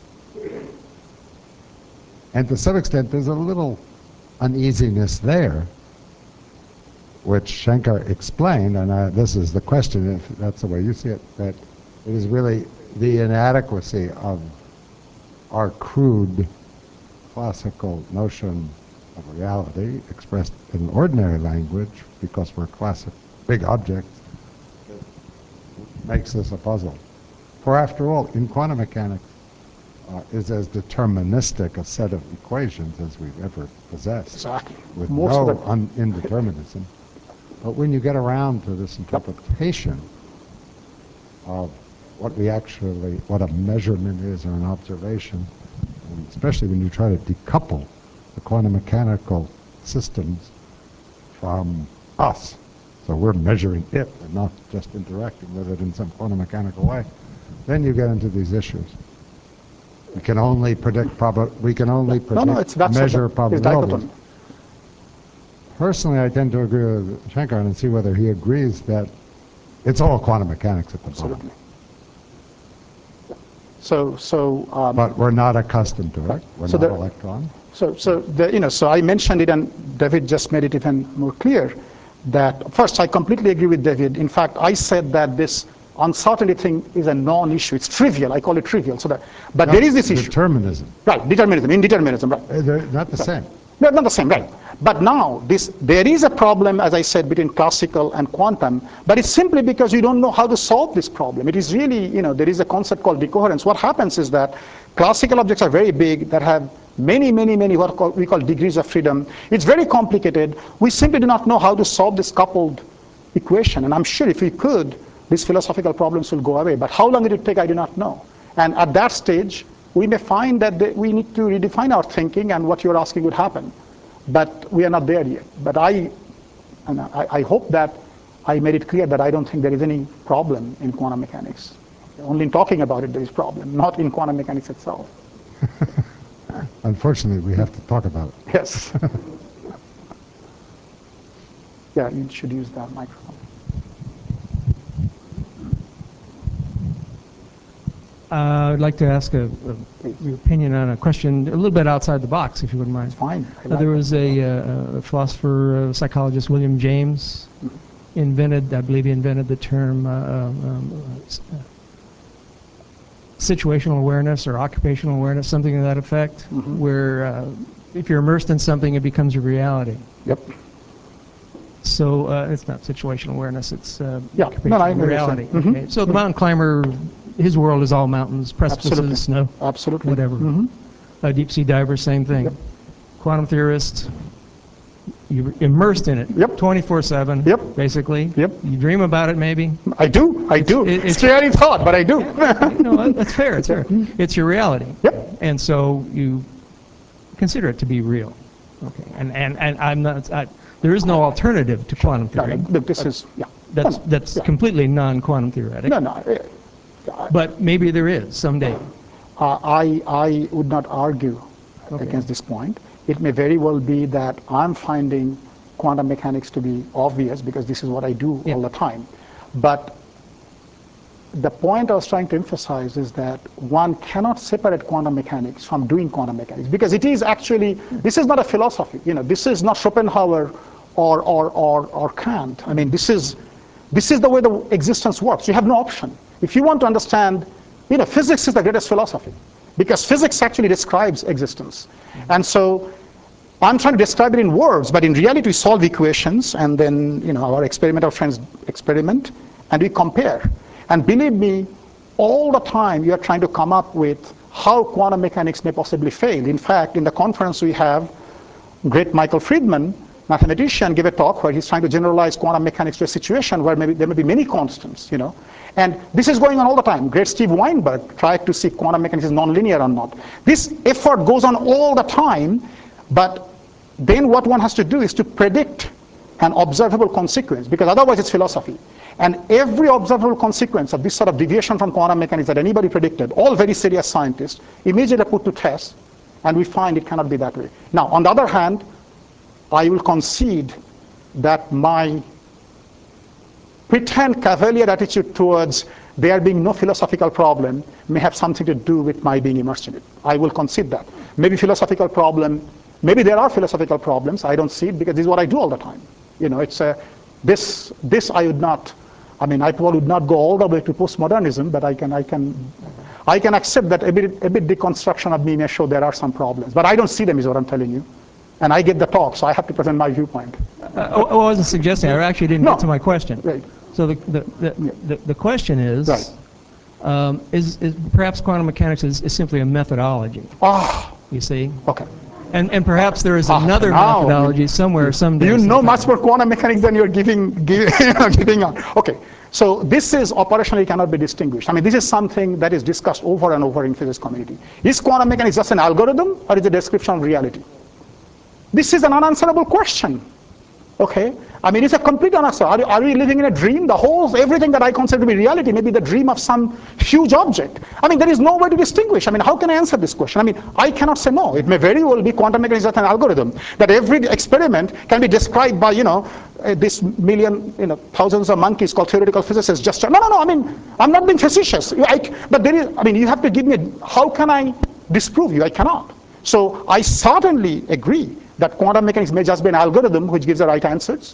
And to some extent, there's a little uneasiness there, which Shenker explained, and this is the question, if that's the way you see it, that it is really the inadequacy of our crude classical notion of reality expressed in ordinary language, because we're classic big objects, that makes this a puzzle. For after all, in quantum mechanics, is as deterministic a set of equations as we've ever possessed, exactly, with no indeterminism. But when you get around to this interpretation of what a measurement is or an observation, and especially when you try to decouple the quantum mechanical systems from us, so we're measuring it and not just interacting with it in some quantum mechanical way, then you get into these issues. We can only predict measure probability. Personally, I tend to agree with Shenker and see whether he agrees that it's all quantum mechanics at the Absolutely. bottom. But we're not accustomed to it. We're not electrons. So I mentioned it, and David just made it even more clear that first I completely agree with David. In fact, I said that this uncertainty thing is a non-issue. It's trivial. I call it trivial. But there is this issue. Determinism. Right, determinism, indeterminism. Right. They're not the same. They're not the same, right? But now, there is a problem, as I said, between classical and quantum, but it's simply because you don't know how to solve this problem. It is really, there is a concept called decoherence. What happens is that classical objects are very big, that have many, what we call degrees of freedom. It's very complicated. We simply do not know how to solve this coupled equation. And I'm sure if we could, these philosophical problems will go away. But how long it will take, I do not know. And at that stage, we may find that we need to redefine our thinking, and what you're asking would happen. But we are not there yet. But I hope that I made it clear that I don't think there is any problem in quantum mechanics. Only in talking about it there is a problem, not in quantum mechanics itself. Unfortunately, we have to talk about it. Yes. Yeah, you should use that microphone. I'd like to ask your opinion on a question a little bit outside the box, if you wouldn't mind. It's fine. There was a philosopher, psychologist, William James, I believe he invented the term situational awareness or occupational awareness, something to that effect, where if you're immersed in something, it becomes your reality. Yep. So it's not situational awareness, it's occupational reality. Okay. So the mountain climber, his world is all mountains, precipices, snow, whatever. A deep sea diver, same thing. Yep. Quantum theorist, you're immersed in it 24/7, basically. Yep. You dream about it, maybe. I do. It's scary thought, but I do. No, that's fair. It's fair. It's your reality. Yep. And so you consider it to be real. Okay. And I'm not. There is no alternative to quantum theory. Look, this is that's completely non-quantum theoretic. No. But maybe there is someday. I would not argue against this point. It may very well be that I'm finding quantum mechanics to be obvious because this is what I do all the time. But the point I was trying to emphasize is that one cannot separate quantum mechanics from doing quantum mechanics, because it is actually, this is not a philosophy. This is not Schopenhauer or Kant. I mean, this is the way the existence works. You have no option. If you want to understand, physics is the greatest philosophy, because physics actually describes existence. And so I'm trying to describe it in words, but in reality we solve equations, and then our experimental friends experiment, and we compare. And believe me, all the time you are trying to come up with how quantum mechanics may possibly fail. In fact, in the conference we have, great Michael Friedman, mathematician, give a talk where he's trying to generalize quantum mechanics to a situation where there may be many constants, And this is going on all the time. Great Steve Weinberg tried to see if quantum mechanics is nonlinear or not. This effort goes on all the time, but then what one has to do is to predict an observable consequence, because otherwise it's philosophy. And every observable consequence of this sort of deviation from quantum mechanics that anybody predicted, all very serious scientists, immediately put to test, and we find it cannot be that way. Now, on the other hand, I will concede that my pretend cavalier attitude towards there being no philosophical problem may have something to do with my being immersed in it. I will concede that. Maybe there are philosophical problems. I don't see it because this is what I do all the time. This I would not. I mean, I probably would not go all the way to postmodernism, but I can accept that a bit deconstruction of me may show there are some problems, but I don't see them, is what I'm telling you. And I get the talk, so I have to present my viewpoint. I wasn't suggesting. I actually didn't get to my question. Right. So the question is, is perhaps quantum mechanics is simply a methodology? You see? Okay. And perhaps there is another methodology somewhere someday. You know much more quantum mechanics than you're giving out. Okay. So this is operationally cannot be distinguished. I mean, this is something that is discussed over and over in physics community. Is quantum mechanics just an algorithm, or is it a description of reality? This is an unanswerable question. Okay? I mean, it's a complete unanswer. Are we living in a dream? Everything that I consider to be reality may be the dream of some huge object. I mean, there is no way to distinguish. I mean, how can I answer this question? I mean, I cannot say no. It may very well be quantum mechanics as an algorithm, that every experiment can be described by, this thousands of monkeys called theoretical physicists just... No, I mean, I'm not being facetious. But there is, I mean, you have to give me, how can I disprove you? I cannot. So I certainly agree that quantum mechanics may just be an algorithm which gives the right answers.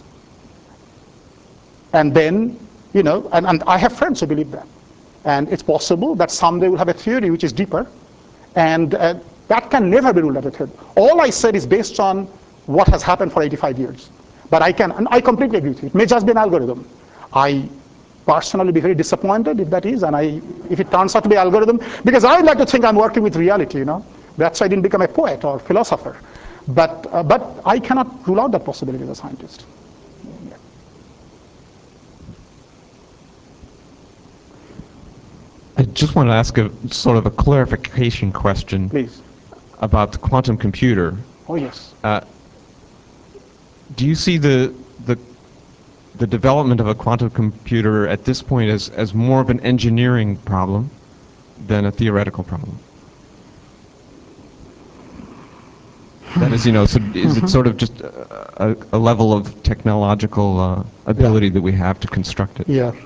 And then, and I have friends who believe that. And it's possible that someday we'll have a theory which is deeper. And That can never be ruled out a theory. All I said is based on what has happened for 85 years. But I completely agree with you. It may just be an algorithm. I personally be very disappointed if that is, and if it turns out to be algorithm, because I like to think I'm working with reality, That's why I didn't become a poet or philosopher. But I cannot rule out that possibility as a scientist. Yeah. I just want to ask a sort of a clarification question. Please. About the quantum computer. Oh, yes. Do you see the development of a quantum computer at this point as more of an engineering problem than a theoretical problem? That is, is it sort of just a level of technological ability that we have to construct it? Yeah.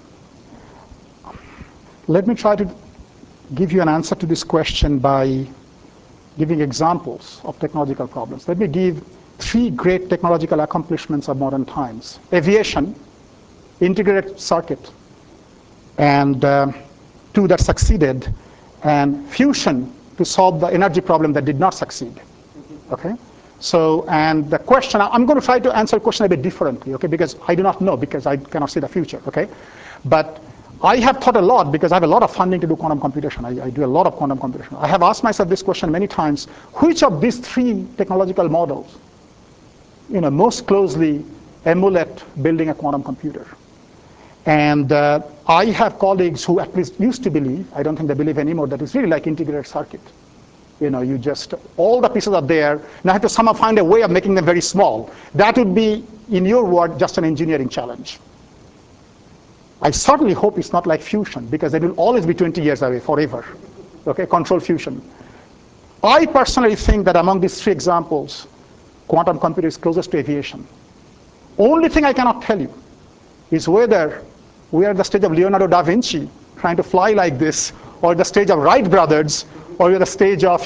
Let me try to give you an answer to this question by giving examples of technological problems. Let me give 3 great technological accomplishments of modern times. Aviation, integrated circuit, and 2 that succeeded, and fusion to solve the energy problem that did not succeed. Okay? So, and the question, I'm going to try to answer the question a bit differently, okay, because I do not know, because I cannot see the future, okay? But I have thought a lot, because I have a lot of funding to do quantum computation. I do a lot of quantum computation. I have asked myself this question many times: which of these 3 technological models, most closely emulate building a quantum computer? And I have colleagues who at least used to believe, I don't think they believe anymore, that it's really like integrated circuit. You just, all the pieces are there. Now I have to somehow find a way of making them very small. That would be, in your word, just an engineering challenge. I certainly hope it's not like fusion, because it will always be 20 years away, forever. Okay, control fusion. I personally think that among these 3 examples, quantum computer is closest to aviation. Only thing I cannot tell you is whether we are at the stage of Leonardo da Vinci trying to fly like this, or the stage of Wright brothers, or we're at the stage of,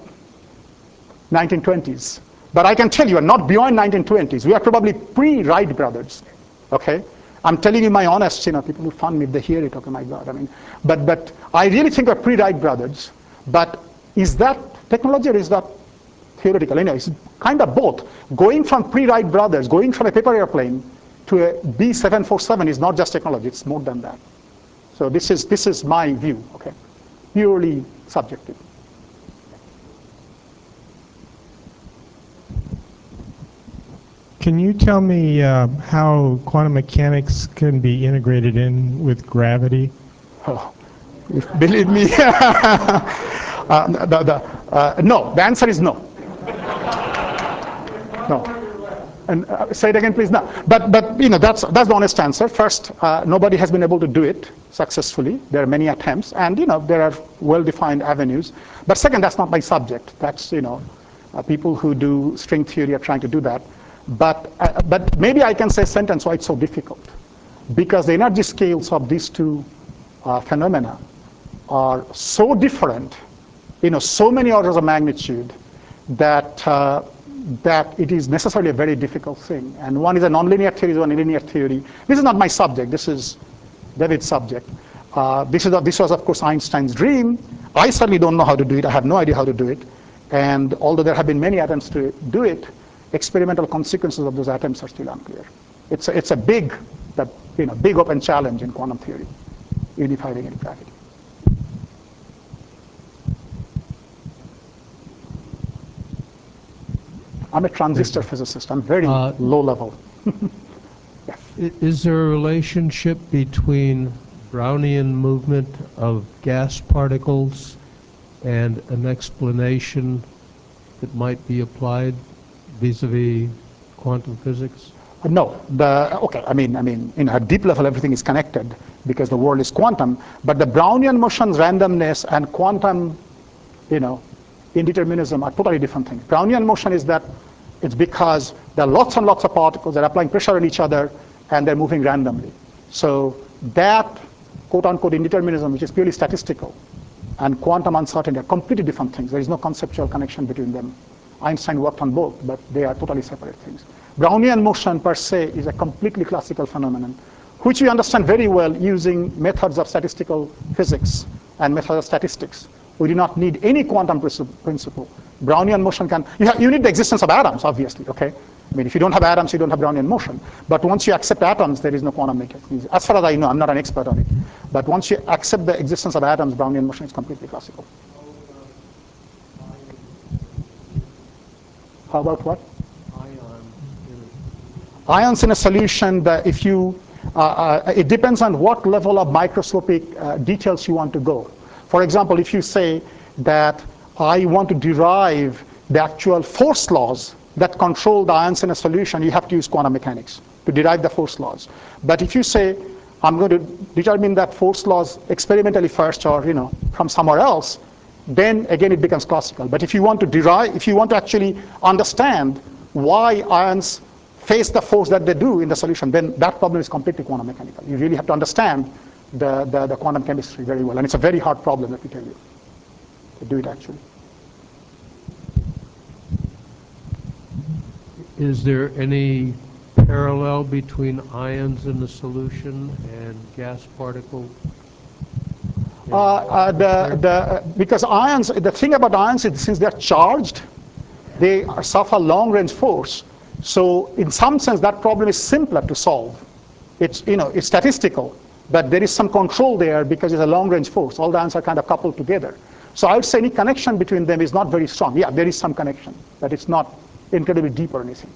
1920s. But I can tell you, not beyond 1920s. We are probably pre-Wright brothers. Okay? I'm telling you my honest, people will fund me if they hear it. Okay, my God. But I really think we're pre-Wright brothers. But is that technology or is that theoretical? It's kind of both. Going from pre-Wright brothers, going from a paper airplane to a B747 is not just technology. It's more than that. So this is my view. Okay, purely subjective. Can you tell me how quantum mechanics can be integrated in with gravity? Oh, believe me, no. The answer is no. No. And say it again, please. No. But that's the honest answer. First, nobody has been able to do it successfully. There are many attempts, and there are well-defined avenues. But second, that's not my subject. That's people who do string theory are trying to do that. But maybe I can say a sentence why it's so difficult, because the energy scales of these 2 phenomena are so different, so many orders of magnitude, that it is necessarily a very difficult thing. And one is a nonlinear theory, one is a linear theory. This is not my subject. This is David's subject. This was, of course, Einstein's dream. I certainly don't know how to do it. I have no idea how to do it. And although there have been many attempts to do it, experimental consequences of those attempts are still unclear. It's a big open challenge in quantum theory, unified negative gravity. I'm a transistor physicist. I'm very low level. Yeah. Is there a relationship between Brownian movement of gas particles and an explanation that might be applied vis-a-vis quantum physics? No. Okay. At deep level, everything is connected because the world is quantum. But the Brownian motions, randomness, and quantum, indeterminism are totally different things. Brownian motion is that it's because there are lots and lots of particles that are applying pressure on each other and they're moving randomly. So that quote-unquote indeterminism, which is purely statistical, and quantum uncertainty are completely different things. There is no conceptual connection between them. Einstein worked on both, but they are totally separate things. Brownian motion per se is a completely classical phenomenon, which we understand very well using methods of statistical physics and methods of statistics. We do not need any quantum principle. Brownian motion can, you need the existence of atoms, obviously, okay? I mean, if you don't have atoms, you don't have Brownian motion. But once you accept atoms, there is no quantum mechanics. As far as I know, I'm not an expert on it. But once you accept the existence of atoms, Brownian motion is completely classical. How about what? Ions in a solution, that if you, it depends on what level of microscopic details you want to go. For example, if you say that I want to derive the actual force laws that control the ions in a solution, you have to use quantum mechanics to derive the force laws. But if you say, I'm going to determine that force laws experimentally first, or from somewhere else, then again it becomes classical. But if you want to derive, if you want to actually understand why ions face the force that they do in the solution, then that problem is completely quantum mechanical. You really have to understand the quantum chemistry very well. And it's a very hard problem, let me tell you, to do it actually. Is there any parallel between ions in the solution and gas particles? Because ions, the thing about ions is since they're charged, they suffer long-range force. So in some sense, that problem is simpler to solve. It's, it's statistical, but there is some control there because it's a long-range force. All the ions are kind of coupled together. So I would say any connection between them is not very strong. Yeah, there is some connection, but it's not incredibly deep or anything.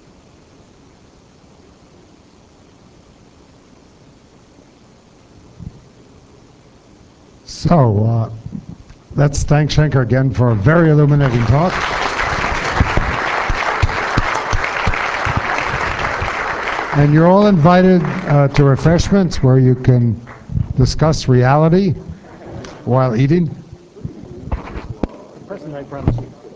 So let's thank Shankar again for a very illuminating talk. And you're all invited to refreshments where you can discuss reality while eating. President, I promise you.